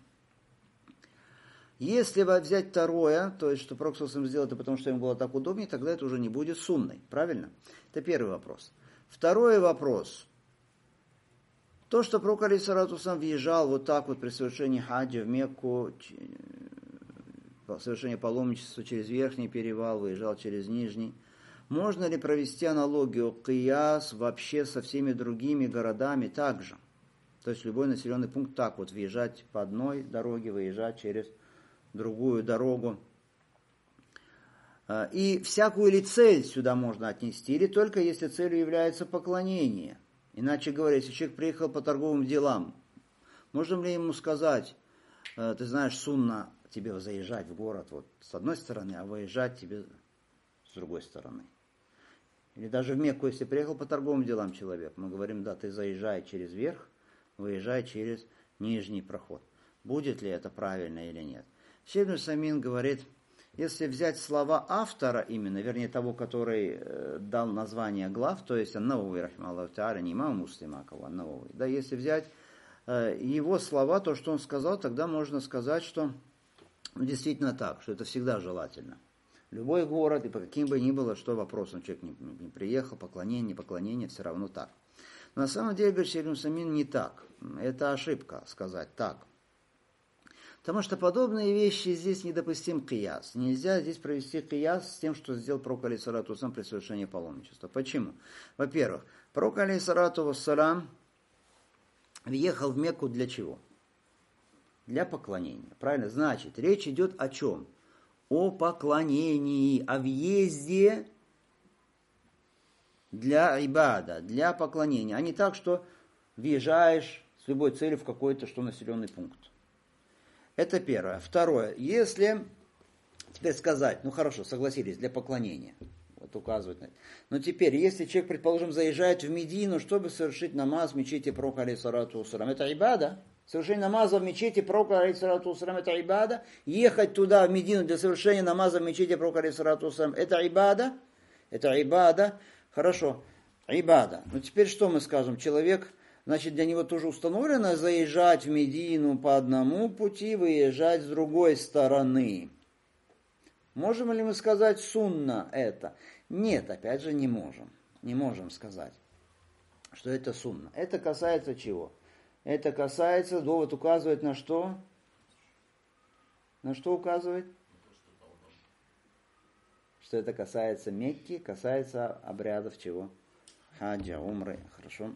Если взять второе, то есть, что Пророк сделал это потому, что ему было так удобнее, тогда это уже не будет сунной. Правильно? Это первый вопрос. Второй вопрос. То, что Пророк алейхиссалату вассалям въезжал вот так вот при совершении хаджа в Мекку, совершение паломничества через верхний перевал, выезжал через нижний. Можно ли провести аналогию кияс вообще со всеми другими городами также? То есть любой населенный пункт так вот въезжать по одной дороге, выезжать через другую дорогу. И всякую ли цель сюда можно отнести, или только если целью является поклонение? Иначе говоря, если человек приехал по торговым делам, можем ли ему сказать, ты знаешь, сунна тебе заезжать в город вот с одной стороны, а выезжать тебе с другой стороны? Или даже в Мекку, если приехал по торговым делам человек, мы говорим, да, ты заезжай через верх, выезжай через нижний проход. Будет ли это правильно или нет? Шейх Усаймин говорит, если взять слова автора именно, вернее того, который э, дал название глав, то есть Ан-Навави, рахимахуллаху тааля, не имам Муслима, а кого Ан-Навави, да, если взять э, его слова, то, что он сказал, тогда можно сказать, что действительно так, что это всегда желательно. Любой город, и по каким бы ни было, что вопросом человек не, не приехал, поклонение, не поклонение, все равно так. Но на самом деле, говорит Шейх Усаймин, не так. Это ошибка сказать так. Потому что подобные вещи здесь недопустим кияс. Нельзя здесь провести кияс с тем, что сделал Пророк алейхиссалату вассалям при совершении паломничества. Почему? Во-первых, Пророк алейхиссалату вассалям въехал в Мекку для чего? Для поклонения. Правильно? Значит, речь идет о чем? О поклонении, о въезде для ибада, для поклонения. А не так, что въезжаешь с любой целью в какой-то что населенный пункт. Это первое. Второе. Если теперь сказать, ну хорошо, согласились, для поклонения. Вот указывают на это. Но теперь, если человек, предположим, заезжает в Медину, чтобы совершить намаз в мечети Пророка алейхиссалату вассалям, это ибада. Совершение намаза в мечети Пророка алейхиссалату вассалям, это ибада. Ехать туда, в Медину, для совершения намаза в мечети Пророка алейхиссалату вассалям, это ибада. Это ибада. Хорошо. Ибада. Но теперь что мы скажем? Человек... Значит, для него тоже установлено заезжать в Медину по одному пути, выезжать с другой стороны. Можем ли мы сказать сунна это? Нет, опять же не можем. Не можем сказать, что это сунна. Это касается чего? Это касается, довод указывает на что? На что указывает? Что это касается Мекки, касается обрядов чего? Хаджа, умры. Хорошо.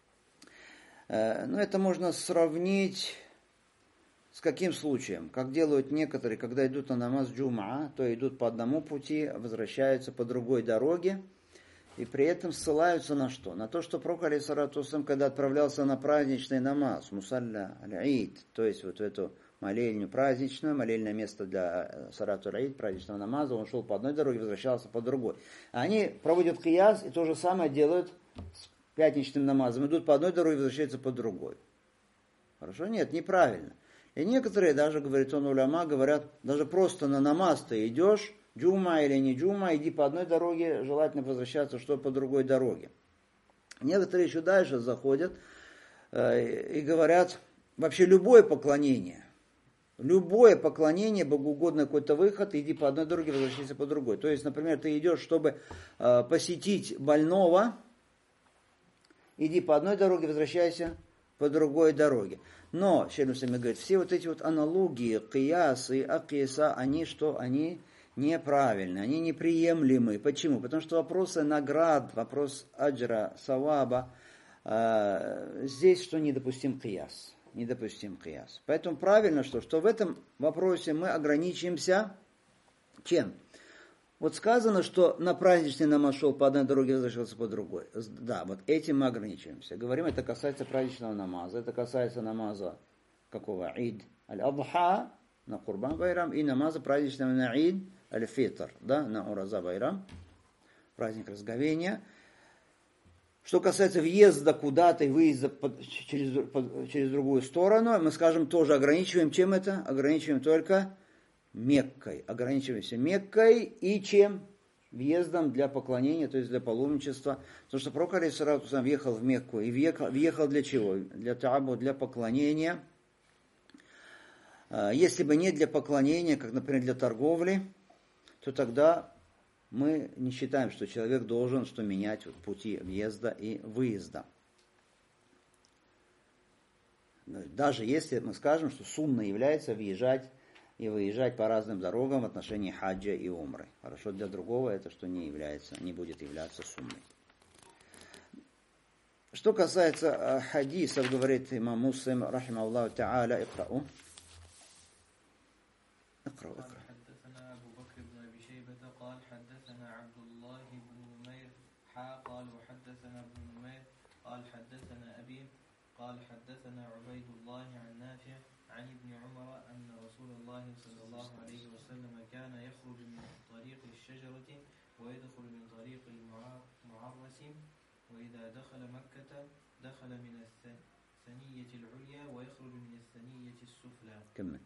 Но это можно сравнить с каким случаем? Как делают некоторые, когда идут на намаз джум'a, то идут по одному пути, возвращаются по другой дороге, и при этом ссылаются на что? На то, что Пророк алейхиссалату вассалям, когда отправлялся на праздничный намаз, мусалля аль-Ид, то есть вот в эту молельню праздничную, молельное место для салату аль-Ид, праздничного намаза, он шел по одной дороге, возвращался по другой. Они проводят кияс и то же самое делают с пятничным намазом, идут по одной дороге, возвращаются по другой. Хорошо? Нет, неправильно. И некоторые даже, говорит он, уляма, говорят, даже просто на намаз ты идешь, джума или не джума, иди по одной дороге, желательно возвращаться, что по другой дороге. Некоторые еще дальше заходят э, и говорят, вообще любое поклонение, любое поклонение, богоугодный какой-то выход, иди по одной дороге, возвращайся по другой. То есть, например, ты идешь, чтобы э, посетить больного, иди по одной дороге, возвращайся по другой дороге. Но, Шейх Усаймин говорит, все вот эти вот аналогии, кияс и акиса, они что? Они неправильны, они неприемлемы. Почему? Потому что вопросы наград, вопрос аджра, саваба, э, здесь что недопустим кияс. Недопустим кияс. Поэтому правильно, что, что в этом вопросе мы ограничимся чем? Вот сказано, что на праздничный намаз шел по одной дороге, возвращался по другой. Да, вот этим мы ограничиваемся. Говорим, это касается праздничного намаза, это касается намаза какого? Ид аль-Адха на Курбан Байрам и намаза праздничного на Ид аль-Фитр, да, на Ураза Байрам, праздник разговения. Что касается въезда куда-то и выезда через, через другую сторону, мы скажем, тоже ограничиваем. Чем это? Ограничиваем только Меккой. Ограничиваемся Меккой и чем? Въездом для поклонения, то есть для паломничества. Потому что пророк алейхиссалату вассалям въехал в Мекку. И въехал, въехал для чего? Для таабу, для поклонения. Если бы не для поклонения, как, например, для торговли, то тогда мы не считаем, что человек должен что менять вот, пути въезда и выезда. Даже если мы скажем, что сунна является въезжать и выезжать по разным дорогам в отношении хаджа и умры. Хорошо, для другого это что не является, не будет являться сунной. Что касается хадисов, говорит имам Муслим, рахимахуллаху та'аля, икрау. اقرأ اقرأ. حدثنا أبو بكر بن أبي شيبة قال حدثنا عبد الله بن نمير حا قال وحدثنا ابن نمير قال حدثنا أبي قال حدثنا عبيد الله عن نافع عن ابن عمر أن رسول الله صلى الله عليه وسلم كان يخرج من طريق الشجرة ويدخل من طريق المعرس وإذا دخل مكة دخل من الثنية العليا ويخرج من الثنية السفلى. كمل.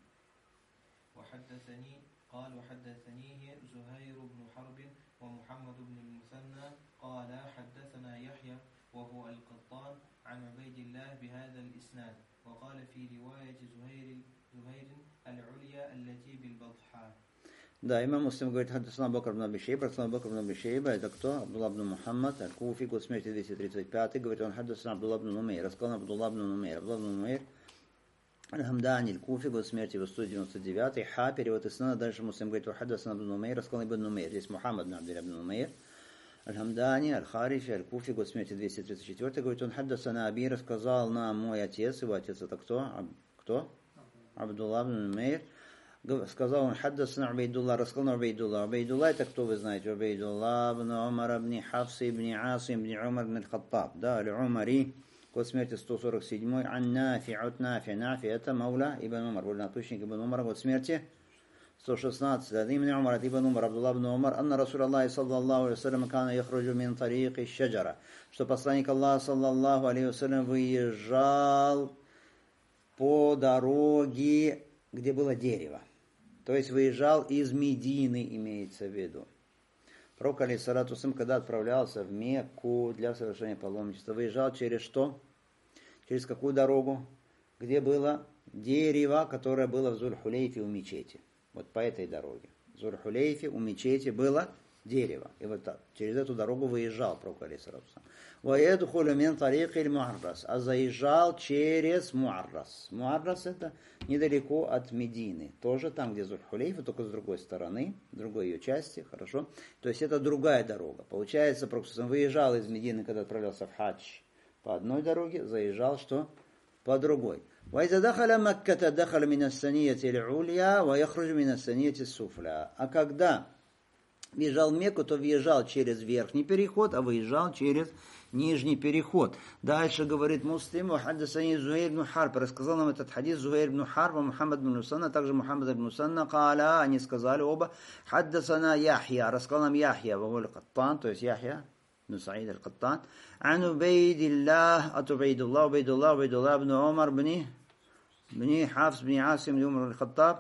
وحدثني قال وحدثنيه زهير بن حرب ومحمد بن المثنى قال حدثنا يحيى وهو القطان عن عبيد الله بهذا الإسناد وقال في رواية زهير زهير العليا التي بالبطحاء. Да, имам Муслим говорит, حدثنا Бакр бн Аби Шейба, حدثنا Бакр бн Аби Шейба, это кто? Абдулла бн Мухаммад, аль-Куфи, год смерти двести тридцать пятый, говорит, он حدثنا Абдулла бн Нумейр, рассказал Абдулла бн Нумейр, Абдулла бн Нумейр, Аль-Хамдани, Аль-Куфи, год смерти сто девяносто девятый, Ха, перевод Иснана, дальше Муслим говорит, حدثنا ибн Нумейр, рассказал ибн Нумейр, здесь Мухаммад бн Абдилля бн Нумейр, Аль-Хамдани, Аль-Харифи, Аль-Куфи, год смерти двести тридцать четвёртый, говорит, он حدثنا Аби, рассказал нам мой отец, его отец это кто? Кто? Абдулла бн Нумейр. Сказал он, حدثنا Убайдулла, рассказал Убайдулла. Убайдулла это кто вы знаете? Убайдулла бн Умар бн Хафс бн Асим бн Умар бн Аль-Хаттаб. Да, Аль-Умари, год смерти сто сорок седьмой. Ан Нафи, от Нафи. Нафи это Маула ибн Умар, вольноточник ибн Умар, год смерти сто шестнадцатый. От имени Умар, от ибн Умар, Абдулла бн Умар, анна Расул Аллахи саллаллаху алейхи вассалям кана яхруджу мин тарики шаджара. Что посланник Аллаха саллаллаху алейхи вассалям выезжал по дороге, где было дерево. То есть выезжал из Медины, имеется в виду. Пророк алейхиссалату вассалям, когда отправлялся в Мекку для совершения паломничества, выезжал через что? Через какую дорогу? Где было дерево, которое было в Зуль-Хулейфе у мечети. Вот по этой дороге. В Зуль-Хулейфе у мечети было дерево. И вот так, через эту дорогу выезжал пророк алейхиссалату вассалям. وَيَدْخُلُ مِنْ طَرِيقِ الْمُعَرَّسِ. А заезжал через Муаррас. Муаррас это недалеко от Медины. Тоже там, где Зуль-Хулейфа, только с другой стороны, в другой ее части, хорошо. То есть это другая дорога. Получается, пророк выезжал из Медины, когда отправлялся в хадж по одной дороге, заезжал что? По другой. وَإِذَا دَخَلَ مَكَّةَ دَخَلَ مِنَ السَّنِيَّةِ الْعُلْيَا وَيَخْرُجُ مِنَ السَّنِيَّةِ السُّفْلَى. А когда въезжал в Мекку, то въезжал через верхний переход, а выезжал через нижний переход. Дальше говорит Муслим, حدثني زهير بن حرب, рассказал нам этот хадис Зухайр бн Харб, Мухаммад бн Мусанна, также Мухаммад бн Мусанна, قال, они сказали оба, حدثنا Яхья, рассказал нам Яхья, وهو القطان, то есть Яхья бн Саид аль-Каттан, عن عبيد الله, от عبيد الله, عبيد الله, عبيد الله бн Умар бн بن حفص بن عاصم بن عمر الخطاب,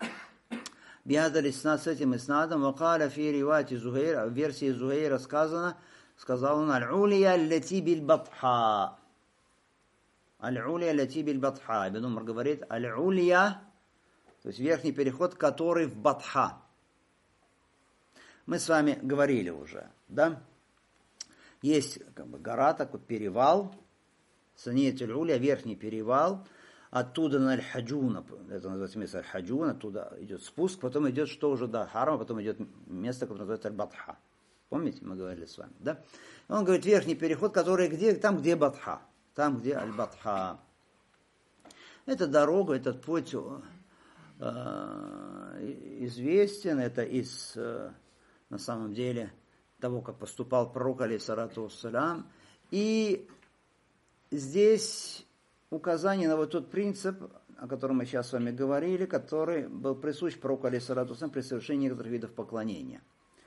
بهذا الإسناد с этим إسنادом, وقال في رواية زهير, в версии Зухайра сказано, сказал он, аль-улия лати биль-батха. Аль-улия лати биль-батха. Ибн Умар говорит, аль-улия, то есть верхний переход, который в Батха. Мы с вами говорили уже, да? Есть как бы гора, так вот перевал, Саният аль-улия, верхний перевал, оттуда на Аль-Хаджуна, это называется место Аль-Хаджуна, оттуда идет спуск, потом идет что уже до Харама, потом идет место, которое называется Аль-Батха. Помните, мы говорили с вами, да? Он говорит, верхний переход, который где, там, где Батха. Там, где Аль-Батха. Эта дорога, этот путь э, известен. Это из, э, на самом деле, того, как поступал пророк, алейхиссалату вассалям. И здесь указание на вот тот принцип, о котором мы сейчас с вами говорили, который был присущ пророку, алейхиссалату вассалям, при совершении некоторых видов поклонения.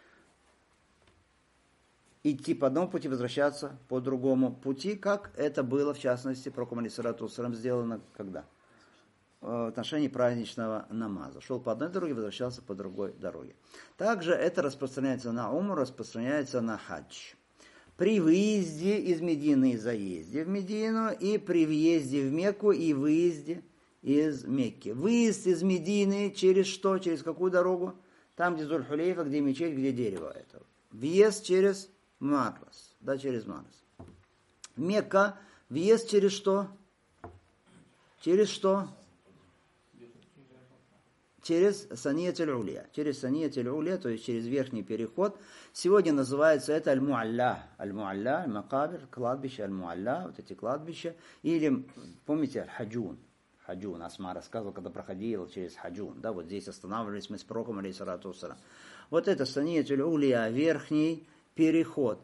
Идти по одному пути, возвращаться по другому пути, как это было, в частности, пророком алейхиссалату вассалям сделано когда? в отношении праздничного намаза. Шел по одной дороге, возвращался по другой дороге. Также это распространяется на умру, распространяется на хадж. При выезде из Медины и заезде в Медину, и при въезде в Мекку и выезде из Мекки. Выезд из Медины через что? Через какую дорогу? Там, где Зуль-Хулейфа, где мечеть, где дерево это. Въезд через Маррас. Да, через Маррас. Мекка. Въезд через что? Через что? Через Саният аль-Уля. Через Саният аль-Уля, то есть через верхний переход. Сегодня называется это Аль-Муалля. Аль-Муалля, Аль-Макабир, кладбище Аль-Муалля, вот эти кладбища. Или, помните, Аль-Хаджун. Хаджун, Асма рассказывал, когда проходил через Хаджун. Да, вот здесь останавливались мы с пророком, алейхиссалату вассалям. Вот это Саният аль-Уля, верхний переход.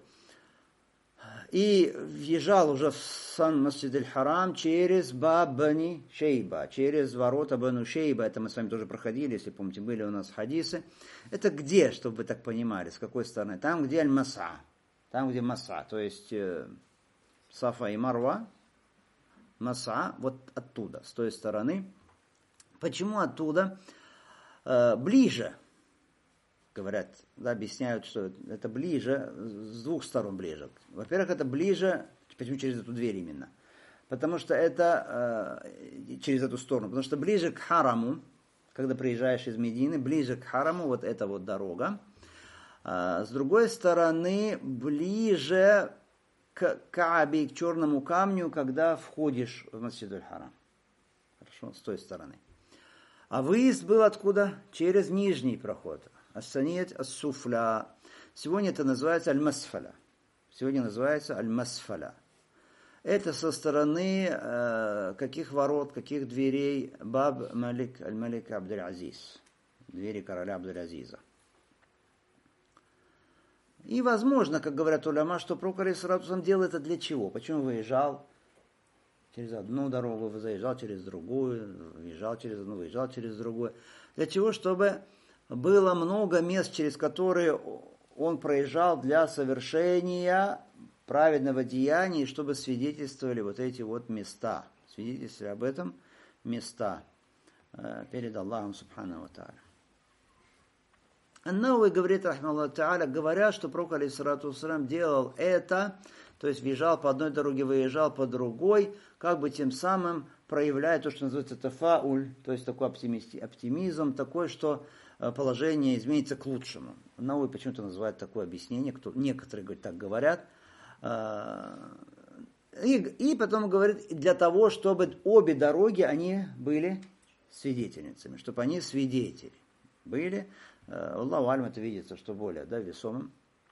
И въезжал уже в Сан-Масджид аль-Харам через Баб Бани Шейба, через ворота Бану Шейба. Это мы с вами тоже проходили, если помните, были у нас хадисы. Это где, чтобы вы так понимали, с какой стороны? Там, где Аль-Маса. Там, где Маса, то есть э, Сафа и Марва. Маса, вот оттуда, с той стороны. Почему оттуда? Э, ближе. Говорят, да, объясняют, что это ближе, с двух сторон ближе. Во-первых, это ближе, почему через эту дверь именно? Потому что это э, через эту сторону, потому что ближе к Хараму, когда приезжаешь из Медины, ближе к Хараму, вот эта вот дорога. А с другой стороны, ближе к Каабе, к черному камню, когда входишь в Масджид аль-Харам. Хорошо, с той стороны. А выезд был откуда? Через нижний проход. Ас-Саният ас-Суфля. Сегодня это называется Аль-Масфаля. Сегодня называется Аль-Масфаля. Это со стороны э, каких ворот, каких дверей? Баб Малик Аль-Малик Абдуль-Азиз. Двери короля Абдуль-Азиза. И возможно, как говорят уляма, что пророк алейхиссалату вассалям делал это для чего? Почему выезжал через одну дорогу, заезжал через другую, выезжал через одну, выезжал через другую. Для чего? Чтобы было много мест, через которые он проезжал для совершения праведного деяния, чтобы свидетельствовали вот эти вот места. Свидетельствовали об этом места э, перед Аллахом Субхану ва Тааля. Ан-Навави говорит, рахмаллаху тааля, говоря, что пророк алейхиссалату вассалям делал это, то есть въезжал по одной дороге, выезжал по другой, как бы тем самым проявляя то, что называется тафауль, то есть такой оптимизм, такой, что положение изменится к лучшему. Ан-Навави почему-то называют такое объяснение, кто, некоторые говорят, так говорят. И, и потом говорит, для того, чтобы обе дороги, они были свидетельницами, чтобы они свидетели были. Аллаху алям, это видится, что более, да, весомым.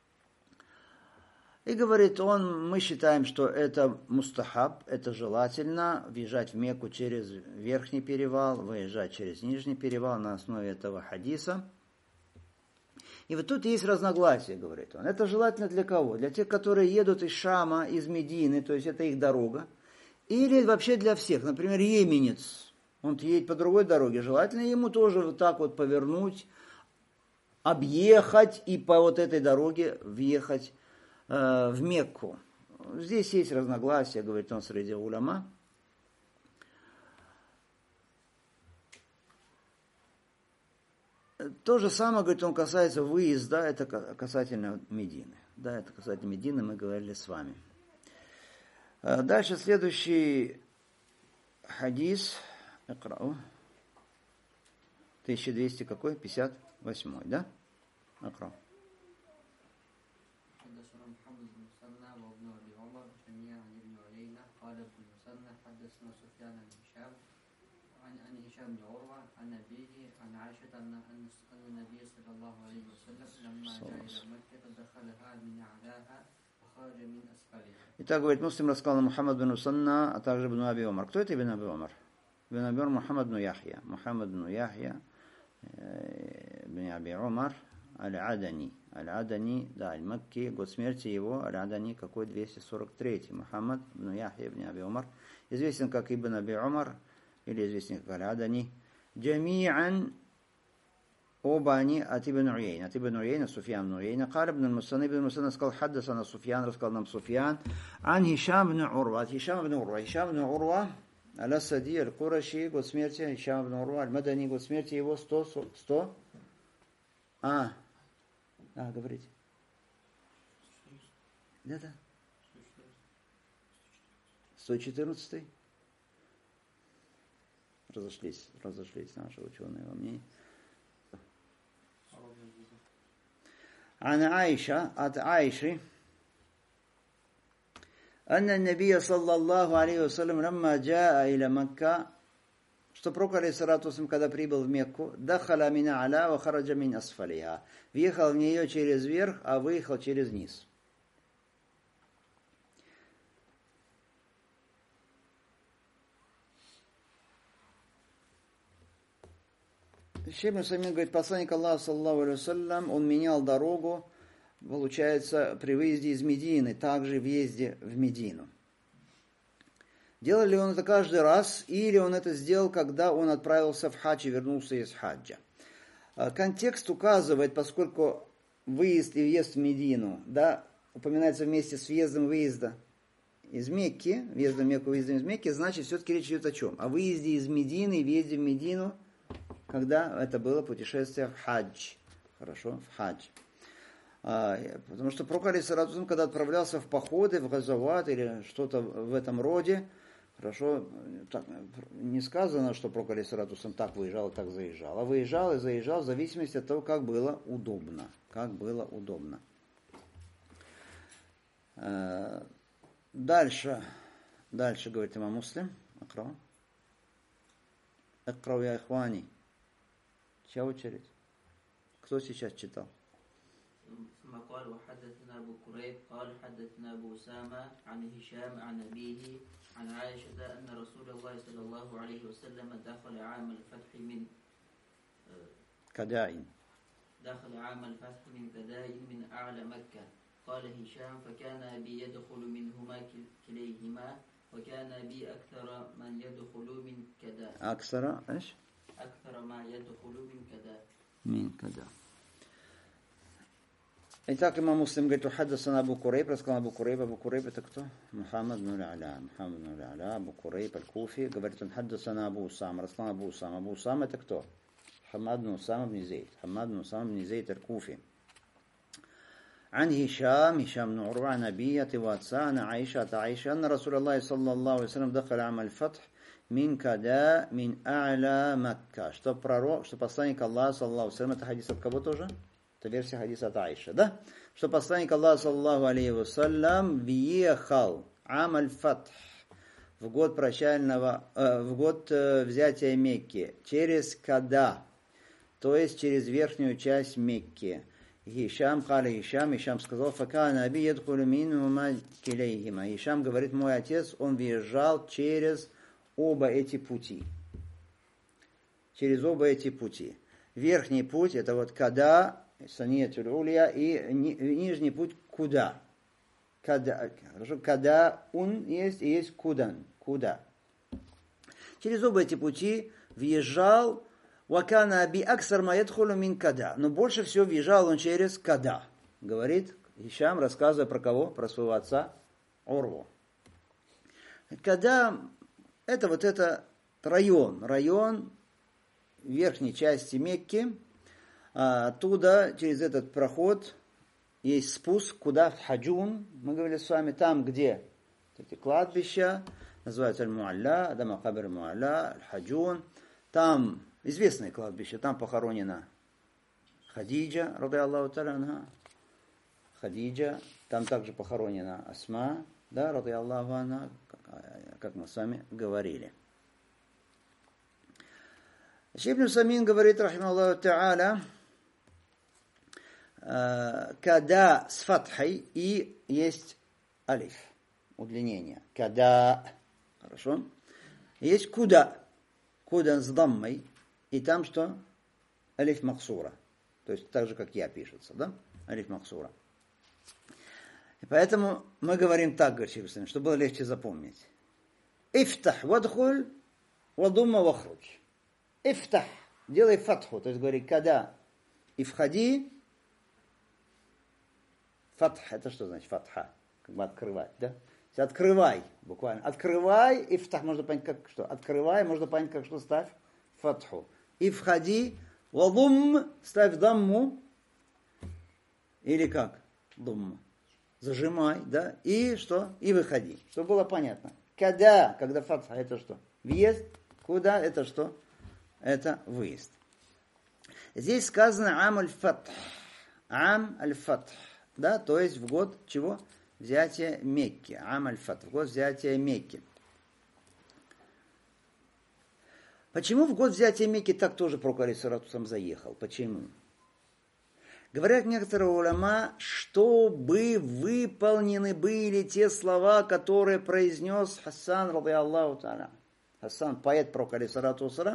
И говорит он, мы считаем, что это мустахаб, это желательно, въезжать в Мекку через верхний перевал, выезжать через нижний перевал на основе этого хадиса. И вот тут есть разногласия, говорит он. Это желательно для кого? Для тех, которые едут из Шама, из Медины, то есть это их дорога. Или вообще для всех. Например, йеменец, он едет по другой дороге. Желательно ему тоже вот так вот повернуть, объехать и по вот этой дороге въехать э, в Мекку. Здесь есть разногласия, говорит он, среди уляма. То же самое, говорит, он касается выезда, это касательно Медины. Да, это касательно Медины, мы говорили с вами. Дальше следующий хадис. тысяча двести какой? пятьдесят восьмой, да? Акрау. Итак, говорит, Муслим рассказал на Мухаммад бин Усанна, а также Ибн Аби Умар. Кто это Ибн Аби Умар? Ибн Аби Умар Мухаммад бин Яхья. Мухаммад бин Яхья, Ибн Аби Умар, Аль-Адани. Аль-Адани, да, Аль-Макки, год смерти его, Аль-Адани, какой? двести сорок третий. Мухаммад бин Яхья, Ибн Аби Умар. Известен как Ибн Аби Умар, или известен как Аль-Адани. Джами'ан, оба они от Ибн Уейна. От Ибн Уейна, Суфьян бн Уейна. Кал ибн Мусанна, ибн Мусанна сказал, хаддасана Суфьян, рассказал нам Суфьян. Ан Хишам бн Урва. От Хишам бн Урва. Хишам бн Урва, Аль-Асади, Аль-Кураши, год смерти, Ишам ибн Урва, Аль-Мадани, год смерти его сто, сто. А, а, говорите. Да-да. сто четырнадцатый. Разошлись, разошлись наши ученые во мнении. عن عائشة от Аиши أن النبي صلى الله عليه وسلم لما جاء إلى مكة что пророк алейхиссалату вассалям, когда прибыл в Мекку, дахаля мин а'ля ва хараджа мин асфалиха, въехал в нее через верх, а выехал через низ. Шейх ибн Усаймин говорит, посланник Аллаха, саллаллаху алейхи вассалям, он менял дорогу, получается, при выезде из Медины, также въезде в Медину. Делал ли он это каждый раз, или он это сделал, когда он отправился в хадж и вернулся из хаджа? Контекст указывает, поскольку выезд и въезд в Медину, да, упоминается вместе с въездом выезда из Мекки, въездом в Мекку, выездом из Мекки, значит, все-таки речь идет о чем? О выезде из Медины и въезде в Медину, когда это было путешествие в хадж. Хорошо, в хадж. А, потому что пророк алейхиссалату вассалям, когда отправлялся в походы, в газават или что-то в этом роде, хорошо, так, не сказано, что пророк алейхиссалату вассалям так выезжал и так заезжал, а выезжал и заезжал в зависимости от того, как было удобно. Как было удобно. А, дальше, дальше говорит имам Муслим. Акра. Акра я ихвани. Чья очередь? Кто сейчас читал? ثم قال وحدثنا أبو كريب قال حدثنا أبو أسامة عن هشام عن أبيه عن عائشة أن رسول الله صلى الله عليه وسلم دخل عام الفتح من كدائن دخل عام الفتح من كدائن من أعلى مكة قال هشام فكان أبي يدخل منهما كليهما وكان أبي أكثر من يدخل من كدا أكثر إيش؟ أكثر ما يدخل من كدا من كدا. Итак, имам Муслим говорит, ухаддасана Абу Курейб, рассказал Абу Курейб. Абу Курейб это кто? Мухаммад бн А'ля. Мухаммад бн А'ля, Абу Курейб аль-Куфи. Говорит он, хаддасана Абу Усама, рассказал Абу Усама. Абу Усама это кто? Хаммад бн Усама бн Зейд. Хаммад бн Усама бн Зейд аль-Куфи. عن هشام هشام بن عروة عن أبيه وأتساء عن عائشة عائشة أن رسول الله صلى الله عليه وسلم دخل عام الفتح من كدا من أعلى مكة. Что пророк, что посланник Аллаха саллаллаху алейхи вассалям, это хадис от кого тоже? Это версия хадиса от Аиши, да? Что посланник Аллаха саллаллаху алейхи вассалям въехал ам аль-фатх в год прощального, э, в год э, взятия Мекки через Када, то есть через верхнюю часть Мекки. Хишам, кали Хишам, Хишам сказал, факана аби ядхулу минхума килейхима. Хишам говорит, мой отец, он въезжал через оба эти пути. Через оба эти пути. Верхний путь, это вот Када, Саниятуль Улья, и ни, нижний путь Куда. Када, хорошо, Када ун есть, и есть Кудан. Куда. Через оба эти пути въезжал Вакана аби аксар ма ядхулу мин Када. Но больше всего въезжал он через Када. Говорит Хишам, рассказывая про кого? Про своего отца Урву. Када это вот это район. Район верхней части Мекки. Оттуда, через этот проход, есть спуск, куда? В Хаджун. Мы говорили с вами, там, где эти кладбища, называются Аль-Муалля, да, Макабир Аль-Муалля, Аль-Хаджун. Там известное кладбище, там похоронена Хадиджа, ради Аллаху та'аля анха. Хадиджа, там также похоронена Асма, да, ради Аллаху анха, как мы с вами говорили. Шейх ибн Усаймин говорит, рахимахуллаху та'аля, када с фатхой и есть алиф, удлинение. Када, хорошо. Есть куда, куда с даммой, и там что? Алиф махсура. То есть так же, как я пишется, да? Алиф махсура. И поэтому мы говорим так, говорит Шейх ибн Усаймин, чтобы было легче запомнить. Ифтах вадхуль вадумма вахруч. Ифтах, делай фатху, то есть говори, когда и входи. Фатх, это что значит фатха? Как бы открывать, да? Открывай, буквально. Открывай, и фтах можно понять как что. Открывай, можно понять как что, ставь фатху. И входи, валум, ставь дамму. Или как? Думма. Зажимай, да, и что? И выходи. Чтобы было понятно. Когда, когда фатха, это что? Въезд. Куда, это что? Это выезд. Здесь сказано ам аль-фатх. Ам аль-фатх. Да, то есть в год чего? Взятия Мекки. Ам аль-фатх. В год взятия Мекки. Почему в год взятия Мекки так тоже пророк алейхиссалату вассалям заехал? Почему? Говорят некоторые уляма, чтобы выполнены были те слова, которые произнес Хасан, ради Аллаху та'аля. Хасан, поэт пророка алейхиссалату вассалям.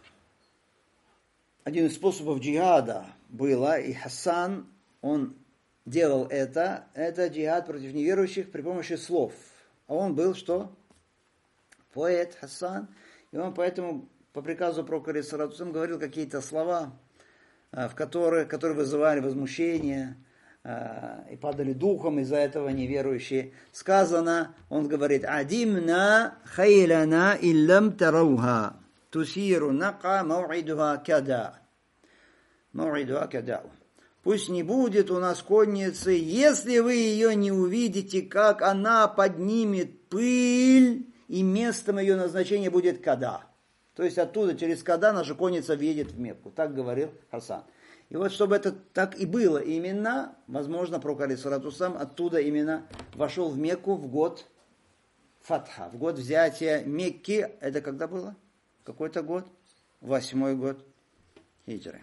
Один из способов джихада было, и Хасан, он делал это, это джихад против неверующих при помощи слов. А он был что? Поэт Хасан. И он поэтому по приказу пророка алейхиссалату вассалям говорил какие-то слова, в которые, которые вызывали возмущение и падали духом из-за этого неверующие. Сказано, он говорит, «Адимна хайлана иллам тарауха, тусиру нака мауидуха када». Мауидуха када. Пусть не будет у нас конницы, если вы ее не увидите, как она поднимет пыль, и местом ее назначения будет када. То есть оттуда, через када, наша конница въедет в Мекку. Так говорил Хасан. И вот, чтобы это так и было именно, возможно, пророк алейхиссалату вассалям оттуда именно вошел в Мекку в год Фатха, в год взятия Мекки. Это когда было? Какой-то год? Восьмой год хиджры.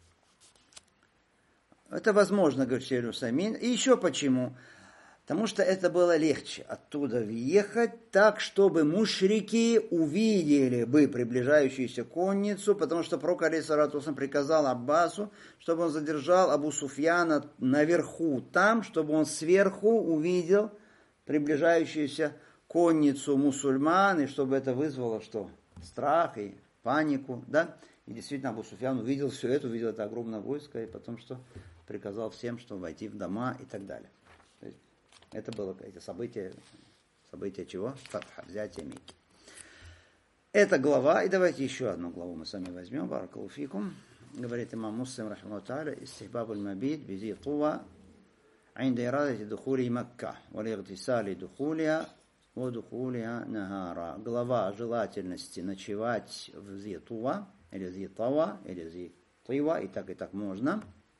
Это возможно, говорит Шейх Усаймин. И еще почему? Потому что это было легче оттуда въехать так, чтобы мушрики увидели бы приближающуюся конницу, потому что пророк алейхиссалату вассалям приказал Аббасу, чтобы он задержал Абу Суфьяна наверху, там, чтобы он сверху увидел приближающуюся конницу мусульман, и чтобы это вызвало что? Страх и панику, да? И действительно Абу Суфьян увидел все это, увидел это огромное войско, и потом что? Приказал всем, что войти в дома и так далее. Это было эти события, события чего? Фатха, взятие Мекки. Это глава, и давайте еще одну главу мы с вами возьмем. Баракаллаху фикум. Говорит имам Муслим, рахмахуллаху тааля, истихбабуль мабид бизи тува عند إرادة دخول مكة والاغتسال دخولها ودخولها نهارا. Глава желательности ночевать в Зи Тува, или Зи Тава, или Зи Тива, и так и так можно.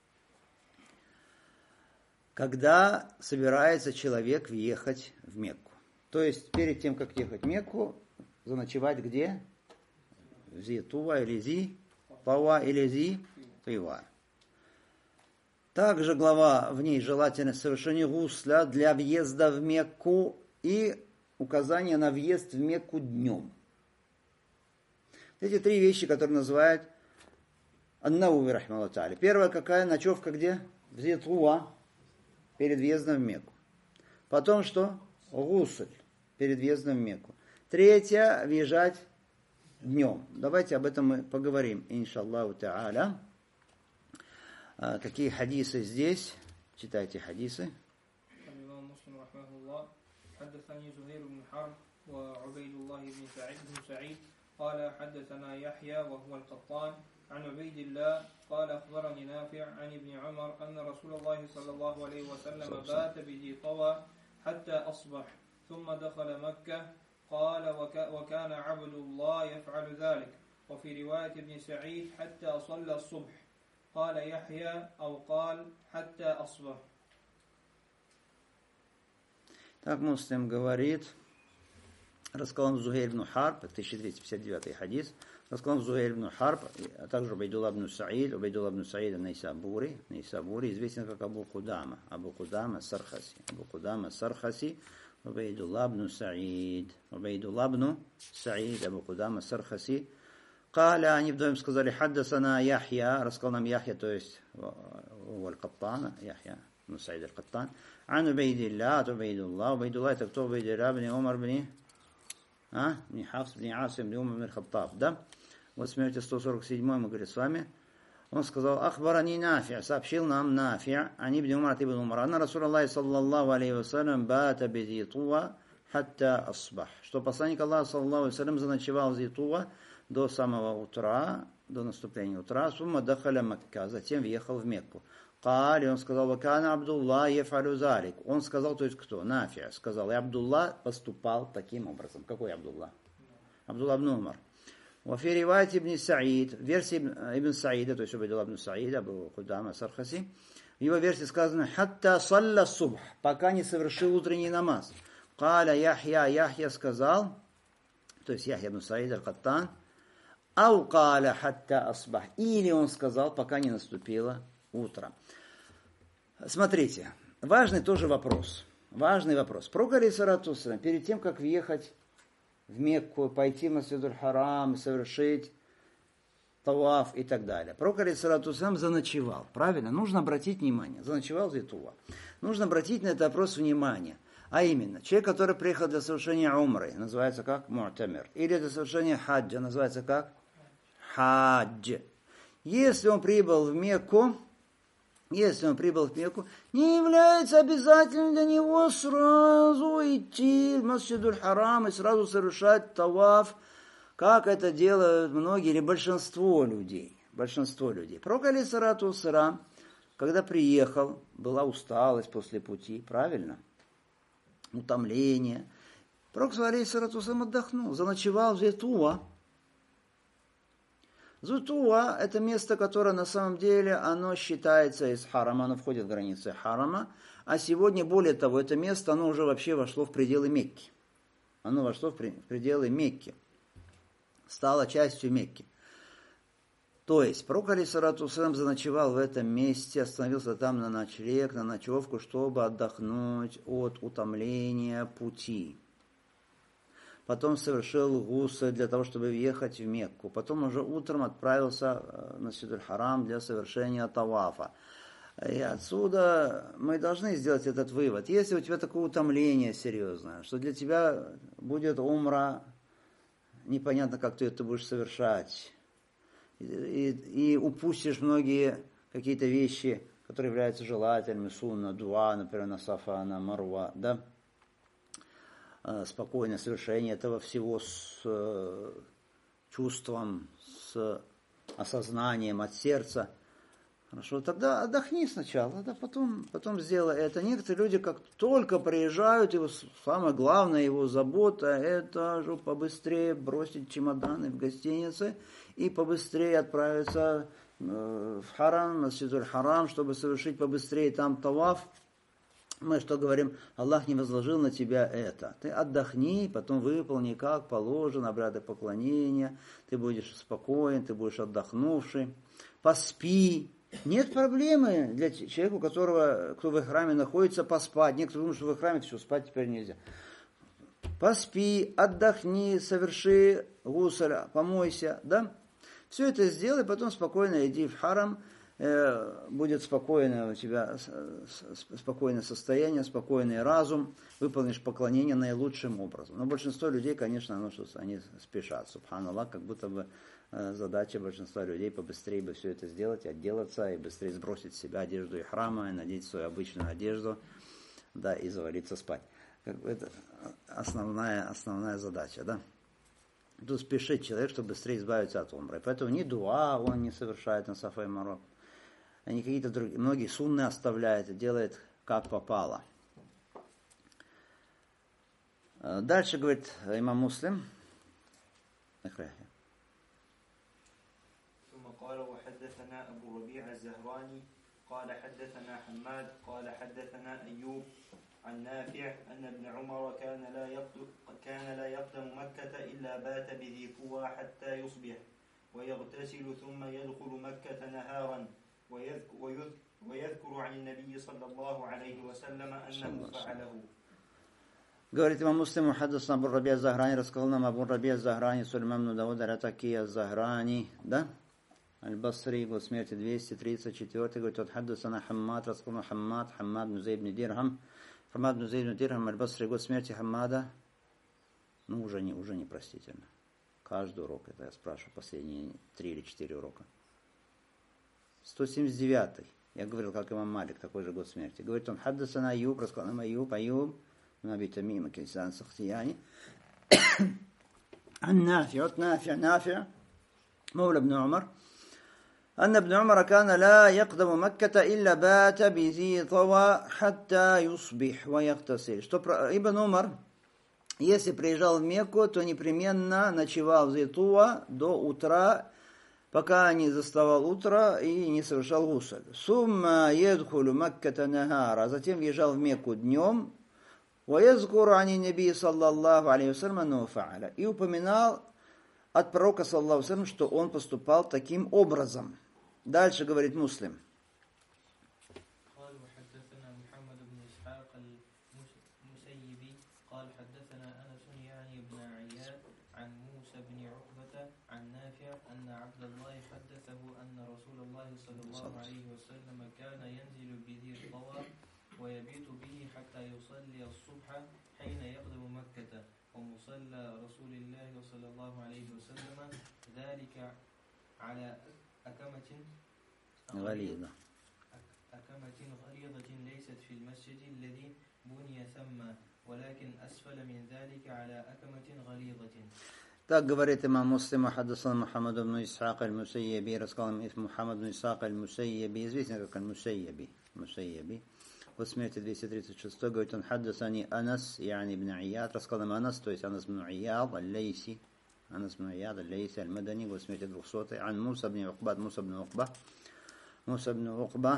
Когда собирается человек въехать в Мекку. То есть, перед тем, как ехать в Мекку, заночевать где? В Зи Тува или Зи Тава или Зи Тива. Также глава, в ней желательно совершение гусля для въезда в Мекку и указание на въезд в Мекку днем. Эти три вещи, которые называют Ан-Навави рахимахуллаху тааля. Первая какая? Ночевка где? В Зи Тува. Перед въездом в Мекку. Потом что? Гусль. Перед въездом в Мекку. Третье. Въезжать днем. Давайте об этом мы поговорим. Иншаллаху та'аля. Какие хадисы здесь? Читайте хадисы. حدثني زهير بن حرب وعبيد الله بن سعيد بن سعيد قال حدثنا يحيى وهو القطان عن عبيد الله قال أخبرني نافع عن ابن عمر أن رسول الله صلى الله عليه وسلم بات بذي طوى حتى أصبح ثم دخل مكة قال وك وكان عبد الله يفعل ذلك. وفي رواية ابن سعيد حتى صلى الصبح. قال يحيى أو قال حتى أصبح. Так Муслим говорит, рассказал Зухейр ибн Харб, тысяча двести пятьдесят девятый хадис, рассказал Зухейр ибн Харб, а также Убайдуллах ибн Саид, Убайдуллах ибн Саид Найсабури, Найсабури, известен как Абу Кудама, Абу Кудама Сархаси, Абу Кудама Сархаси, Убайдуллах ибн Саид, Убайдуллах ибн Саид, Абу Кудама Сархаси. Каля, они вдвоем сказали, хаддасана Яхья, рассказал нам Яхья, то есть Аль-Каттан, Яхья, ибн Саид Аль-Каттан, عن عبيد الله عبيد الله عبيد الله تكتب عبيد الله بن عمر بن а بن حفص بن عاصم بن عمر بن الخطاب, да? Вот смотрите, сто сорок седьмой мы говорим с вами. Он сказал, ахбарани Нафи, сообщил нам Нафи, они ибн Умар ибн Умар, анна Расулаллахи саллаллаху алейхи вассалям бата бизи Тува хатта асбах. Что посланник Аллаха, саллаллаху алейхи ва саллям, заночевал в Зитуа до самого утра, до наступления утра, сумма дахаля Макка, затем въехал в Мекку. Кали, он сказал, вакана Абдулла ефалю залик. Он сказал, то есть кто? Нафия сказал, и Абдулла поступал таким образом. Какой Абдулла? Абдулла ибн Умар. Вафи ривайт ибн Саид, версии ибн Саида, то есть Убайдулла ибн Саида, Абу Кудама Сархаси, в его версии сказано, хатта салля субх, пока не совершил утренний намаз. Каля Яхья, Яхья сказал, то есть Яхья ибн Саид аль-Каттан, ау каля хатта асбах, или он сказал, пока не наступило утро. Смотрите, важный тоже вопрос. Важный вопрос. Пророк алейхиссалату вассалям, перед тем, как въехать в Мекку, пойти в Масджид аль-Харам, совершить таваф и так далее. Пророк алейхиссалату вассалям заночевал. Правильно? Нужно обратить внимание. Заночевал в Зитуа. Нужно обратить на этот вопрос внимание. А именно, человек, который приехал для совершения умры, называется как му'тамир. Или для совершения хаджа, называется как хадж. Если он прибыл в Мекку, Если он прибыл в Мекку, не является обязательным для него сразу идти в Масджид аль-Харам и сразу совершать таваф, как это делают многие или большинство людей. Большинство людей. Пророк алейхиссалату вассалям, когда приехал, была усталость после пути, правильно? Утомление. Пророк алейхиссалату вассалям отдохнул, заночевал в Зитуа. Зитуа – это место, которое на самом деле, оно считается из харама, оно входит в границы харама, а сегодня, более того, это место, оно уже вообще вошло в пределы Мекки. Оно вошло в пределы Мекки, стало частью Мекки. То есть, пророк алейхиссалату вассалям заночевал в этом месте, остановился там на ночлег, на ночевку, чтобы отдохнуть от утомления пути. Потом совершил гусль для того, чтобы въехать в Мекку. Потом уже утром отправился на Масджид аль-Харам для совершения тавафа. И отсюда мы должны сделать этот вывод. Если у тебя такое утомление серьезное, что для тебя будет умра, непонятно, как ты это будешь совершать, и, и, и упустишь многие какие-то вещи, которые являются желательными, сунна, дуа, например, на Сафа, на Марва, да, спокойное совершение этого всего с э, чувством, с осознанием от сердца. Хорошо, тогда отдохни сначала, да, потом, потом сделай это. Некоторые люди, как только приезжают, его самое главное, его забота, это же побыстрее бросить чемоданы в гостинице и побыстрее отправиться э, в Харам, Масджид аль-Харам, чтобы совершить побыстрее там таваф. Мы что говорим, Аллах не возложил на тебя это. Ты отдохни, потом выполни, как положено, обряды поклонения, ты будешь спокоен, ты будешь отдохнувший. Поспи. Нет проблемы для человека, у которого, кто в храме находится, поспать. Некоторые думают, что в храме все, спать теперь нельзя. Поспи, отдохни, соверши гусль, помойся, да? Все это сделай, потом спокойно иди в харам, будет спокойное у тебя спокойное состояние, спокойный разум, выполнишь поклонение наилучшим образом. Но большинство людей, конечно, ну, что они спешат, субханаллах, как будто бы задача большинства людей побыстрее бы все это сделать, отделаться и быстрее сбросить с себя одежду ихрама, и надеть свою обычную одежду, да, и завалиться спать. Как бы это основная, основная задача, да. Тут спешит человек, чтобы быстрее избавиться от умры. Поэтому ни дуа он не совершает на Сафа и Марва, они какие-то другие, многие сунны оставляют, делает как попало. Дальше говорит имам Муслим. ثم قال وحدثنا أبو ربيع الزهراني قال حدثنا حماد قال حدثنا أيوب عن نافع أن ابن عمر كان لا يقدم كان لا يقدم مكة إلا بات بذي طوى حتى يصبح ويغتسل ثم يدخل مكة نهارا ويذكر عن النبي صلى الله عليه وسلم أنه فعله. Говорит имам Муслим, حدثنا أبو الربيع الزهراني, рассказал нам Абу Рабия الزهراني, Сулейман ибн Дауд аль-Атаки الزهراني, да? Аль-Басри, год смерти двести тридцать четвёртый, говорит, от حدثنا Хаммад, рассказал нам Хаммад, Хаммад ибн Зейд ибн Дирхам, Хаммад ибн Зейд ибн Дирхам, Аль-Басри, год смерти Хаммада, ну, уже не, уже не простительно. Каждый урок, это я спрашиваю, последние три или четыре урока. сто семьдесят девятый. Я говорил, как имам Малик, такой же год смерти. Говорит он, حدثنا Аюб, рассказал нам Аюб, Аюб, بن أبي تميم كيسان سختياني عن نافع نافع نافع مولى ابن عمر أن ابن عمر كان لا يقدم مكة إلا بات بذي طوى حتى يصبح ويغتسل. Что Ибн Умар, если приезжал в Мекку, то непременно ночевал в Зи Туа до утра, пока не заставал утро и не совершал гусль. Сумма едхулю Макката нахара, затем въезжал в Мекку днем, ويذكر عن النبي صلى الله عليه وسلم أنه فعل, и упоминал от пророка саллаллаху алейхи ва саллям, что он поступал таким образом. Дальше говорит Муслим. ويبيت به حتى يصلي الصبح حين يقدم مكة ومصلى رسول الله صلى الله عليه وسلم ذلك على أكمة غليظة أكمة غليظة ليست في المسجد الذي بني ثم ولكن أسفل من ذلك على أكمة غليظة. Так говорит имам Муслим, حدثنا محمد بن إسحاق المسيبي, рассказал им Мухаммад бн Исхак аль-Мусайяби, известен как аль-Мусайяби, Мусайяби. Вот смерти двести тридцать шесть, говорит он, حدثني أنس يعني ابن عياد, рассказал им Анас, то есть Анас бн Ияд аль-Лейси, Анас бн Ияд аль-Лейси аль-Мадани, вот смерти двухсотый, عن موسى بن عقبة, موسى بن عقبة, موسى بن عقبة,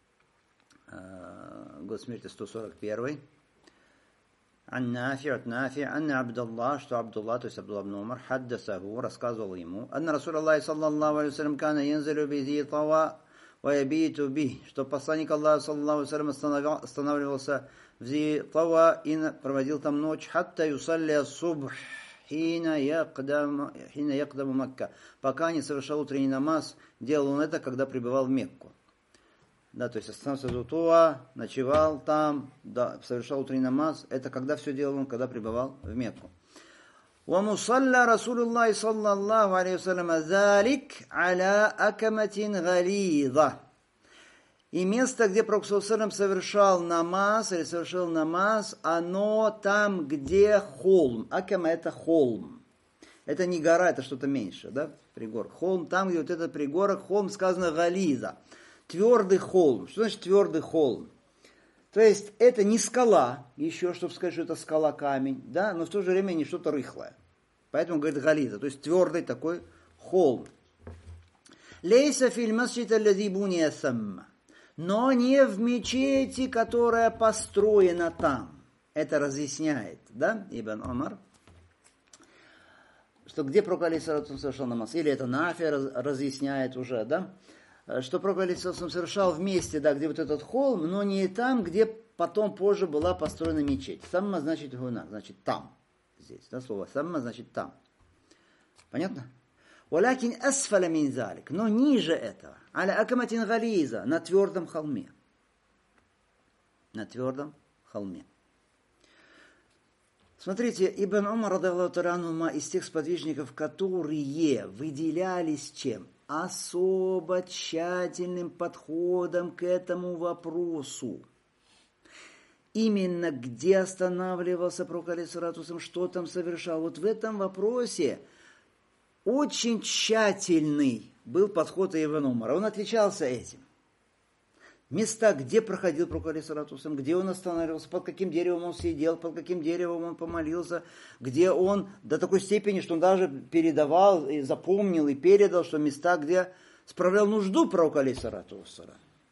год смерти сто сорок первый, عن نافع نافع أن عبد الله, что Абдулла, то есть Абдулла бн Умар, حدثه, рассказывал ему, أن رسول الله صلى الله عليه وسلم كان ينزل بذي طوى ويبيت به, что посланник Аллаха саллаллаху алейхи ва саллям останавливался в Зи Тава и проводил там ночь, حتى يصلي الصبح حين يقدم حين يقدم Макка, пока не совершал утренний намаз. Делал он это, когда пребывал в Мекку. Да, то есть остановился в Зи Тава, ночевал там, да, совершал утренний намаз. Это когда все делал он, когда пребывал в Мекку. ومصلى رسول الله صلى الله عليه وسلم ذلك على أكمة غليظة. И место, где Пророк саллаллаху алейхи ва саллям совершал намаз, или совершил намаз, оно там, где холм. Акама – это холм. Это не гора, это что-то меньше, да, пригорок. Холм, там, где вот этот пригорок, холм, сказано гализа. Твердый холм. Что значит твердый холм? То есть это не скала, еще, чтобы сказать, что это скала, камень, да, но в то же время не что-то рыхлое. Поэтому говорит гализа, то есть твердый такой холм. Лейса филь масджид аллази буния самма. Но не в мечети, которая построена там. Это разъясняет, да, Ибн Умар, что где Пророк алейхиссалату вассалям совершал намаз. Или это Нафи разъясняет уже, да, что Пророк алейхиссалату вассалям совершал в месте, да, где вот этот холм, но не там, где потом позже была построена мечеть. Самма значит гуна, значит там. Здесь, да, слово самма значит там. Понятно? Валякин асфаля мин залик, но ниже этого. Аля акаматин гализа, на твердом холме. На твердом холме. Смотрите, Ибн Умар, радиаллаху та'аля анхума, из тех сподвижников, которые выделялись чем? Особо тщательным подходом к этому вопросу. Именно где останавливался Пророк алейхиссалату вассалям, что там совершал. Вот в этом вопросе очень тщательный был подход Ибн Умара. Он отличался этим. Места, где проходил Пророк алейхиссалату вассалям, где он останавливался, под каким деревом он сидел, под каким деревом он помолился, где он до такой степени, что он даже передавал, и запомнил и передал, что места, где справлял нужду Пророк алейхиссалату вассалям.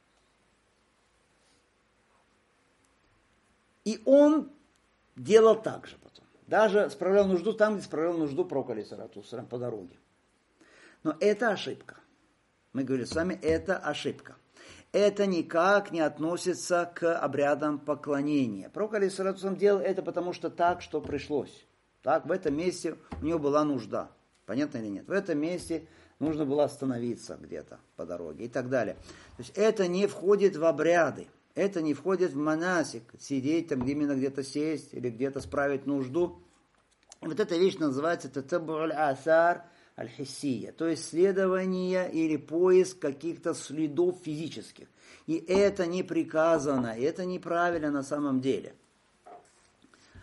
И он делал так же потом. Даже справлял нужду там, где справлял нужду Пророк алейхиссалату вассалям по дороге. Но это ошибка. Мы говорили с вами, это ошибка. Это никак не относится к обрядам поклонения. Пророк алейхиссалату вассалям делал это потому, что так, что пришлось. Так, в этом месте у него была нужда. Понятно или нет? В этом месте нужно было остановиться где-то по дороге и так далее. То есть это не входит в обряды. Это не входит в монасик, сидеть там, именно где-то сесть или где-то справить нужду. И вот эта вещь называется татаббу аль-асар аль-хиссия, то есть следование или поиск каких-то следов физических. И это не приказано, и это неправильно на самом деле.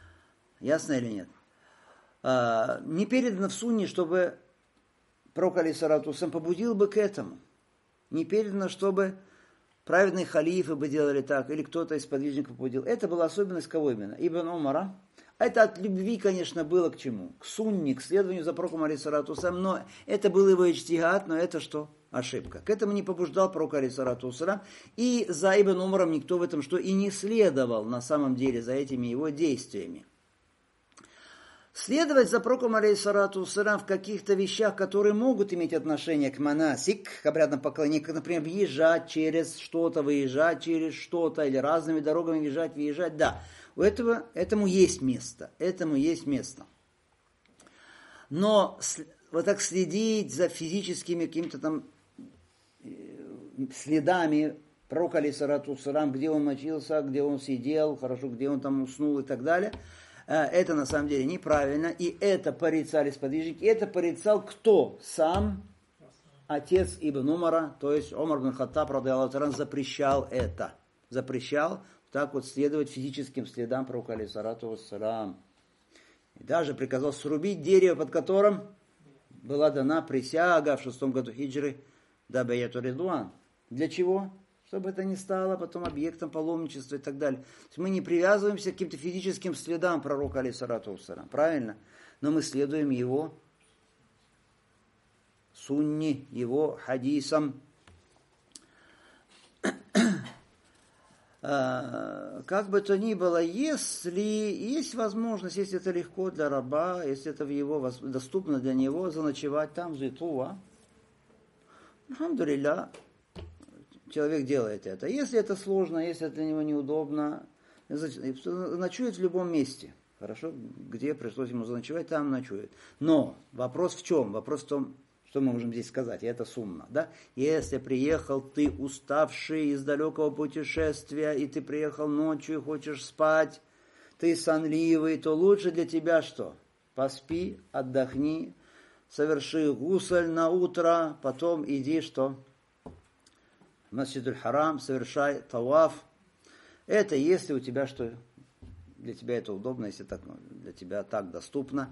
Ясно или нет? А, не передано в сунне, чтобы пророк алейхиссалату вассалям побудил бы к этому. Не передано, чтобы праведные халифы бы делали так, или кто-то из подвижников побудил. Это была особенность кого именно? Ибн Умара. Это от любви, конечно, было к чему? К сунне, к следованию за пророком алейхиссалату вассалям. Но это был его иджтигад, но это что? Ошибка. К этому не побуждал пророк алейхиссалату вассалям. И за Ибн Умаром никто в этом что и не следовал на самом деле за этими его действиями. Следовать за пророком алейхиссалату вассалям в каких-то вещах, которые могут иметь отношение к манасик, к обрядам поклонения, как, например, въезжать через что-то, выезжать через что-то, или разными дорогами въезжать, въезжать, да. У этого, этому есть место, этому есть место. Но вот так следить за физическими какими-то там следами пророка алейхиссалату вассалям, где он мочился, где он сидел, хорошо, где он там уснул и так далее, это на самом деле неправильно, и это порицали сподвижники, это порицал кто? Сам отец Ибн Умара, то есть Умар бин Хаттаб, радиаллаху анху, запрещал это, запрещал так вот следовать физическим следам пророка алейхиссалату вассалям. И даже приказал срубить дерево, под которым была дана присяга в шестом году хиджры да баяту ридуан. Для чего? Чтобы это не стало потом объектом паломничества и так далее. То есть мы не привязываемся к каким-то физическим следам пророка алейхиссалату вассалям, правильно? Но мы следуем его сунни, его хадисам. Как бы то ни было, если есть возможность, если это легко для раба, если это в его, доступно для него, заночевать там, в Зитуа, алхамдулилля, человек делает это. Если это сложно, если это для него неудобно, ночует в любом месте. Хорошо? Где пришлось ему заночевать, там ночует. Но вопрос в чем? Вопрос в том, что мы можем здесь сказать, и это сумма, да? Если приехал ты уставший из далекого путешествия, и ты приехал ночью и хочешь спать, ты сонливый, то лучше для тебя что? Поспи, отдохни, соверши гусль на утро, потом иди что? В Масджид аль-Харам, совершай таваф. Это если у тебя что? Для тебя это удобно, если так, для тебя так доступно.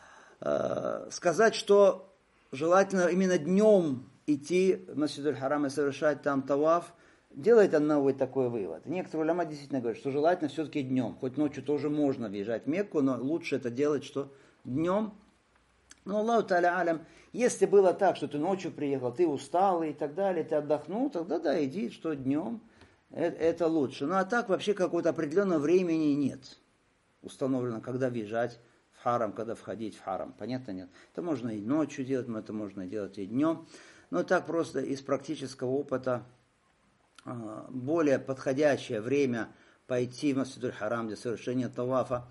Сказать, что желательно именно днем идти в Масджид аль-Харам и совершать там таваф, делает одного такой вывод. Некоторые уляма действительно говорят, что желательно все-таки днем. Хоть ночью тоже можно въезжать в Мекку, но лучше это делать, что днем. Но Аллаху та'аля алям, если было так, что ты ночью приехал, ты устал и так далее, ты отдохнул, тогда да, иди, что днем, это, это лучше. Ну а так вообще какого-то определенного времени нет установлено, когда въезжать в харам, когда входить в харам. Понятно, нет? Это можно и ночью делать, но это можно делать и днем. Но так просто из практического опыта более подходящее время пойти в Масджид аль-Харам для совершения тавафа,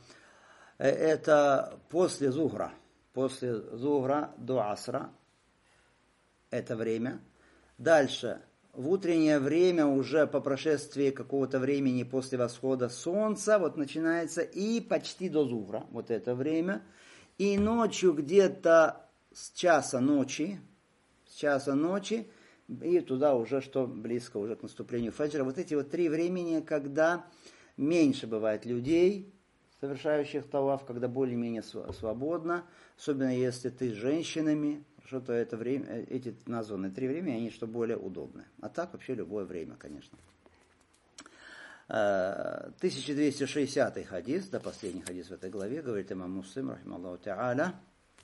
это после зухра. После зухра до асра, это время. Дальше, в утреннее время, уже по прошествии какого-то времени после восхода солнца, вот начинается и почти до зухра, вот это время. И ночью где-то с часа ночи, с часа ночи, и туда уже, что близко уже к наступлению фаджра. Вот эти вот три времени, когда меньше бывает людей, совершающих таваф, когда более-менее свободно, особенно если ты с женщинами, что то это время, эти названные три времени, они что более удобны. А так вообще любое время, конечно. тысяча двести шестидесятый хадис, да, последний хадис в этой главе, говорит имам Муслим, рахималлаху та'аля.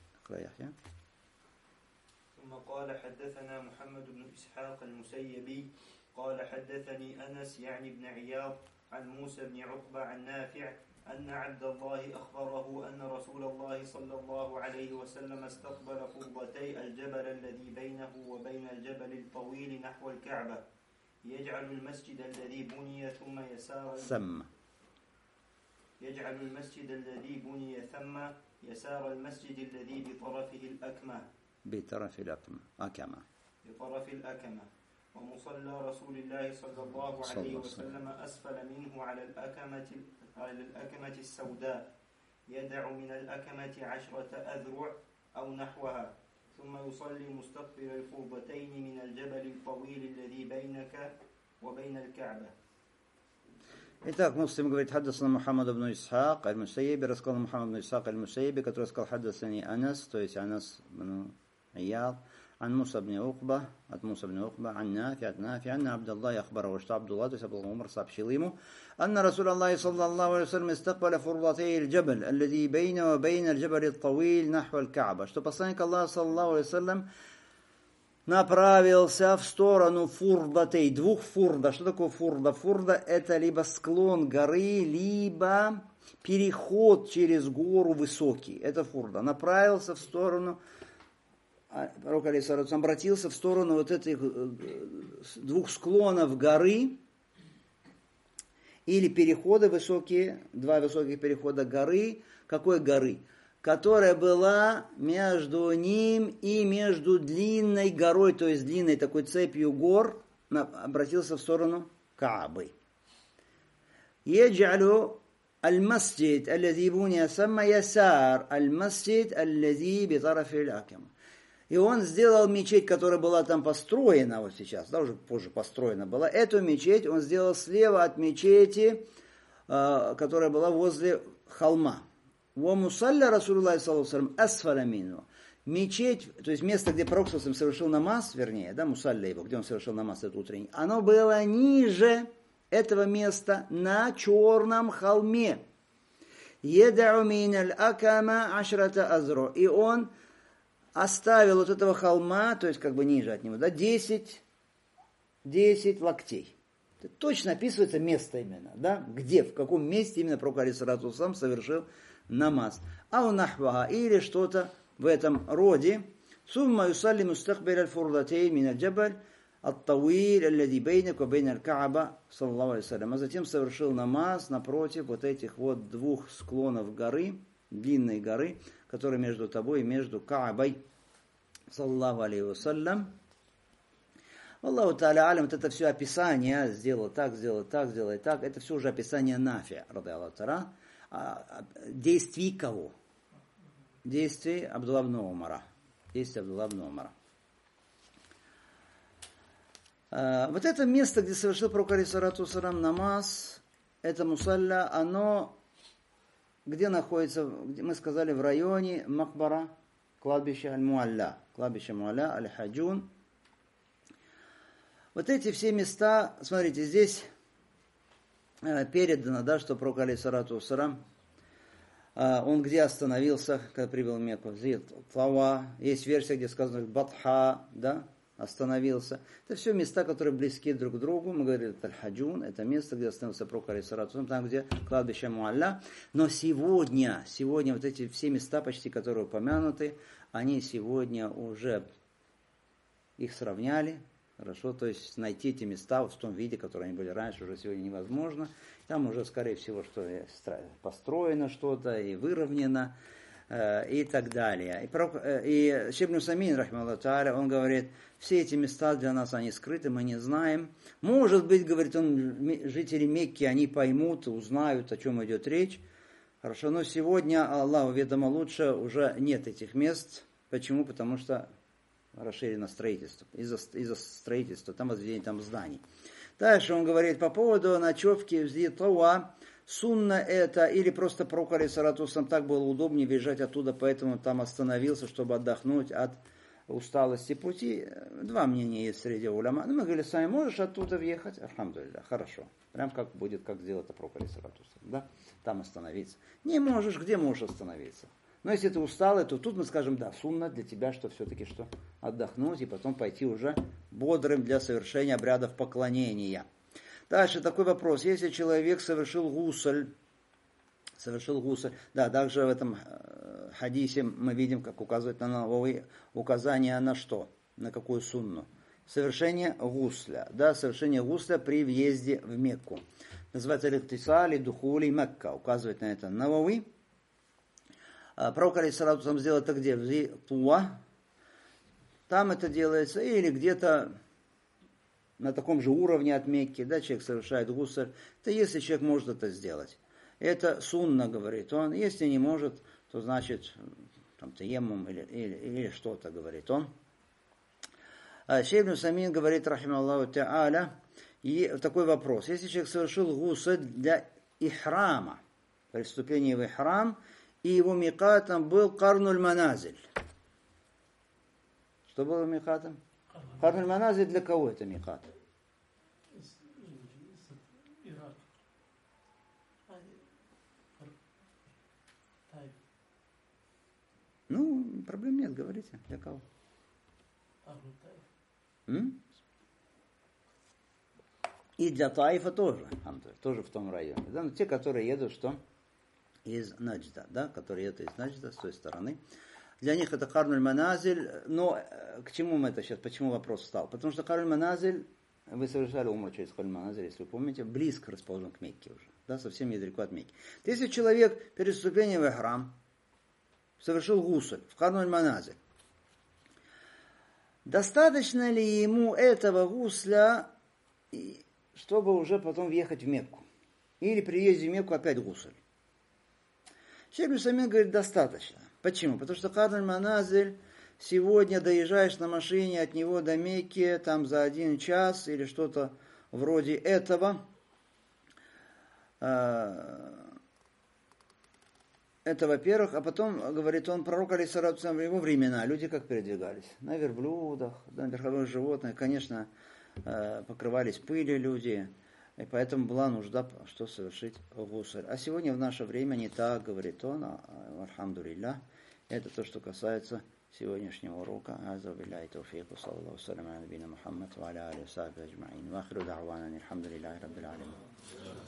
ثم قال حدثنا محمد بن إسحاق المسيبي قال حدثني أنس يعني بن عياض عن موسى بن عقبة عن نافع أن عبد الله أخبره أن رسول الله صلى الله عليه وسلم استقبل قربتي الجبل الذي بينه وبين الجبل الطويل نحو الكعبة يجعل المسجد الذي بني ثم يسار ثم يجعل المسجد الذي بني ثم يسار المسجد الذي بطرفه الأكمة بطرف الأكمة أكمة بطرف الأكمة ومصلى رسول الله صلى الله عليه وسلم أسفل منه على الأكمة على الأكمة السوداء يدع من الأكمة عشرة أذرع أو نحوها ثم يصلي مستقبل الفرضتين من الجبل الطويل الذي بينك وبين الكعبة Итак, Муслим говорит, хаддасана Мухаммад ибн Исхак аль-Мусайиби, рассказал Мухаммад ибн Исхак аль-Мусайиби, который сказал хаддасани Анас, то есть Анас ибн Ияд, عن موسى بن عقبة от موسى بن عقبة عن نافع от نافع أن عبد الله أخبره что عبد الله то есть Абдулла Умар сообщил ему أن رسول الله صلى الله عليه وسلم استقبل فرضتي الجبل الذي بينه وبين الجبل الطويل نحو الكعبة что посланник Аллаха صلى الله عليه وسلم направился в сторону фурдатей, двух фурда. Что такое фурда? Фурда это либо склон горы, либо переход через гору высокий. Это фурда. Направился в сторону, пророк алейхиссалату обратился в сторону вот этих двух склонов горы, или переходы высокие, два высоких перехода горы. Какой горы? Которая была между ним и между длинной горой, то есть длинной такой цепью гор, обратился в сторону Каабы. Яджалю аль-масджид, аллази буния самма ясар, аль-масджид, аллази битарафи аль-акам. И он сделал мечеть, которая была там построена, вот сейчас, да, уже позже построена была. Эту мечеть он сделал слева от мечети, которая была возле холма. Во мусалля Расулуллахи саллаллаху алейхи ва саллям асфаля минху. Мечеть, то есть место, где пророк совершил намаз, вернее, да, мусалля его, где он совершил намаз этот утренний, оно было ниже этого места на черном холме. Едау миналь акама ашрата азро. И он оставил от этого холма, то есть как бы ниже от него, да, десять, десять локтей. Это точно описывается место именно, да, где, в каком месте именно пророк алейхиссалату ва саллям совершил намаз. Ау нахваха, или что-то в этом роде. Сумма юсалли мустакбиль аль-фурдатейн мин аль-джабаль ат-тауиль аллади бейнак ва бейн аль-Кааба саллаллаху алейхи ва саллям. А затем совершил намаз напротив вот этих вот двух склонов горы, длинной горы, которая между тобой и между Каабой саллаллаху алейхи ва саллям. Аллаху та'аля алям, вот это все описание, сделал так, сделал так, сделай так, это все уже описание Нафи, ради Аллаху та'аля. Действий кого? Действий Абдулла ибн Умара. Действий Абдулла ибн Умара. Вот это место, где совершил пророк алейхиссалату ва саллям намаз, это мусалля, оно где находится, мы сказали, в районе Макбара, кладбище Аль-Муалля, кладбище Муалля, Аль-Хаджун. Вот эти все места, смотрите, здесь передано, да, что пророк алейхиссалату ва саллям, он где остановился, когда прибыл в Мекку? Зид Тава. Есть версия, где сказано Батха, да, остановился. Это все места, которые близки друг к другу. Мы говорили, это Аль-Хаджун, это место, где остановился пророк алейхиссалату ва саллям, там, где кладбище Муалля. Но сегодня, сегодня вот эти все места, почти которые упомянуты, они сегодня уже их сравняли. Хорошо, то есть найти эти места в том виде, которые они были раньше, уже сегодня невозможно. Там уже, скорее всего, что построено что-то и выровнено, э, и так далее. И, пророк, э, и Шейх ибн Усаймин, рахимахуллаху тааля, он говорит, все эти места для нас, они скрыты, мы не знаем. Может быть, говорит он, жители Мекки, они поймут, узнают, о чем идет речь. Хорошо, но сегодня, Аллаху ведомо лучше, уже нет этих мест. Почему? Потому что расширено строительство, из-за, из-за строительства, там возведение там зданий. Дальше он говорит по поводу ночевки в Зитауа. Сунна это, или просто пророк алейхиссалату ва саллям так было удобнее въезжать оттуда, поэтому там остановился, чтобы отдохнуть от усталости пути. Два мнения есть среди уляма. Ну, мы говорили, сами можешь оттуда въехать? Альхамдулилля, хорошо. Прям как будет, как сделал это пророк алейхиссалату ва саллям, да? Там остановиться. Не можешь, где можешь остановиться? Но если ты усталый, то тут мы скажем, да, сунна для тебя, что все-таки что? Отдохнуть и потом пойти уже бодрым для совершения обрядов поклонения. Дальше такой вопрос. Если человек совершил гусль, совершил гусль, да, также в этом э, хадисе мы видим, как указывает на новые указания на что? На какую сунну? Совершение гусля, да, совершение гусля при въезде в Мекку. Называется ликтисали духули Мекка, указывает на это Навави. Пророк алейхиссалату ва саллям сделал это где? В Зитуа. Там это делается. Или где-то на таком же уровне от Мекки. Да, человек совершает гусль. Это если человек может это сделать. Это сунна, говорит он. Если не может, то значит там таеммум или, или, или что-то, говорит он. Шейх ибн Усаймин говорит, рахимахуллаху та'аля, И такой вопрос. Если человек совершил гусль для ихрама, при вступлении в ихрам, и его микатом был карнуль маназиль. Что было микатом? Карнуль маназиль для кого это микат? Ну, проблем нет, говорите. Для кого? М? И для Таифа тоже, тоже в том районе. Да? Но те, которые едут что? Из Наджда, да? которые едут из Наджда, с той стороны. Для них это Карнуль Маназиль. Но к чему мы это сейчас? Почему вопрос встал? Потому что Карнуль Маназиль, вы совершали умру через Карнуль Маназиль, если вы помните, близко расположен к Мекке уже. Да? Совсем недалеко от Мекки. Если человек перед вступлением в ихрам совершил гусль в Карнуль Маназиль, достаточно ли ему этого гусля, чтобы уже потом въехать в Мекку? Или при въезде в Мекку опять гусль? Шейх Усаймин говорит, достаточно. Почему? Потому что Карнуль Маназиль, сегодня доезжаешь на машине от него до Мекки, там за один час или что-то вроде этого. Это, во-первых, а потом, говорит он, пророк, алейхиссалату в его времена, люди как передвигались? На верблюдах, на верховых животных, конечно, покрывались пылью люди, и поэтому была нужда, что совершить гусль. А сегодня в наше время не так, говорит он, альхамдулиллах. Это то, что касается сегодняшнего урока. Аза билляхи тауфику, саллаллаху салям аля набийна Мухаммад, ва аля алихи ва сахбихи аджмаин. Ва ахиру да'вана алхамдулиллахи раббил алямин.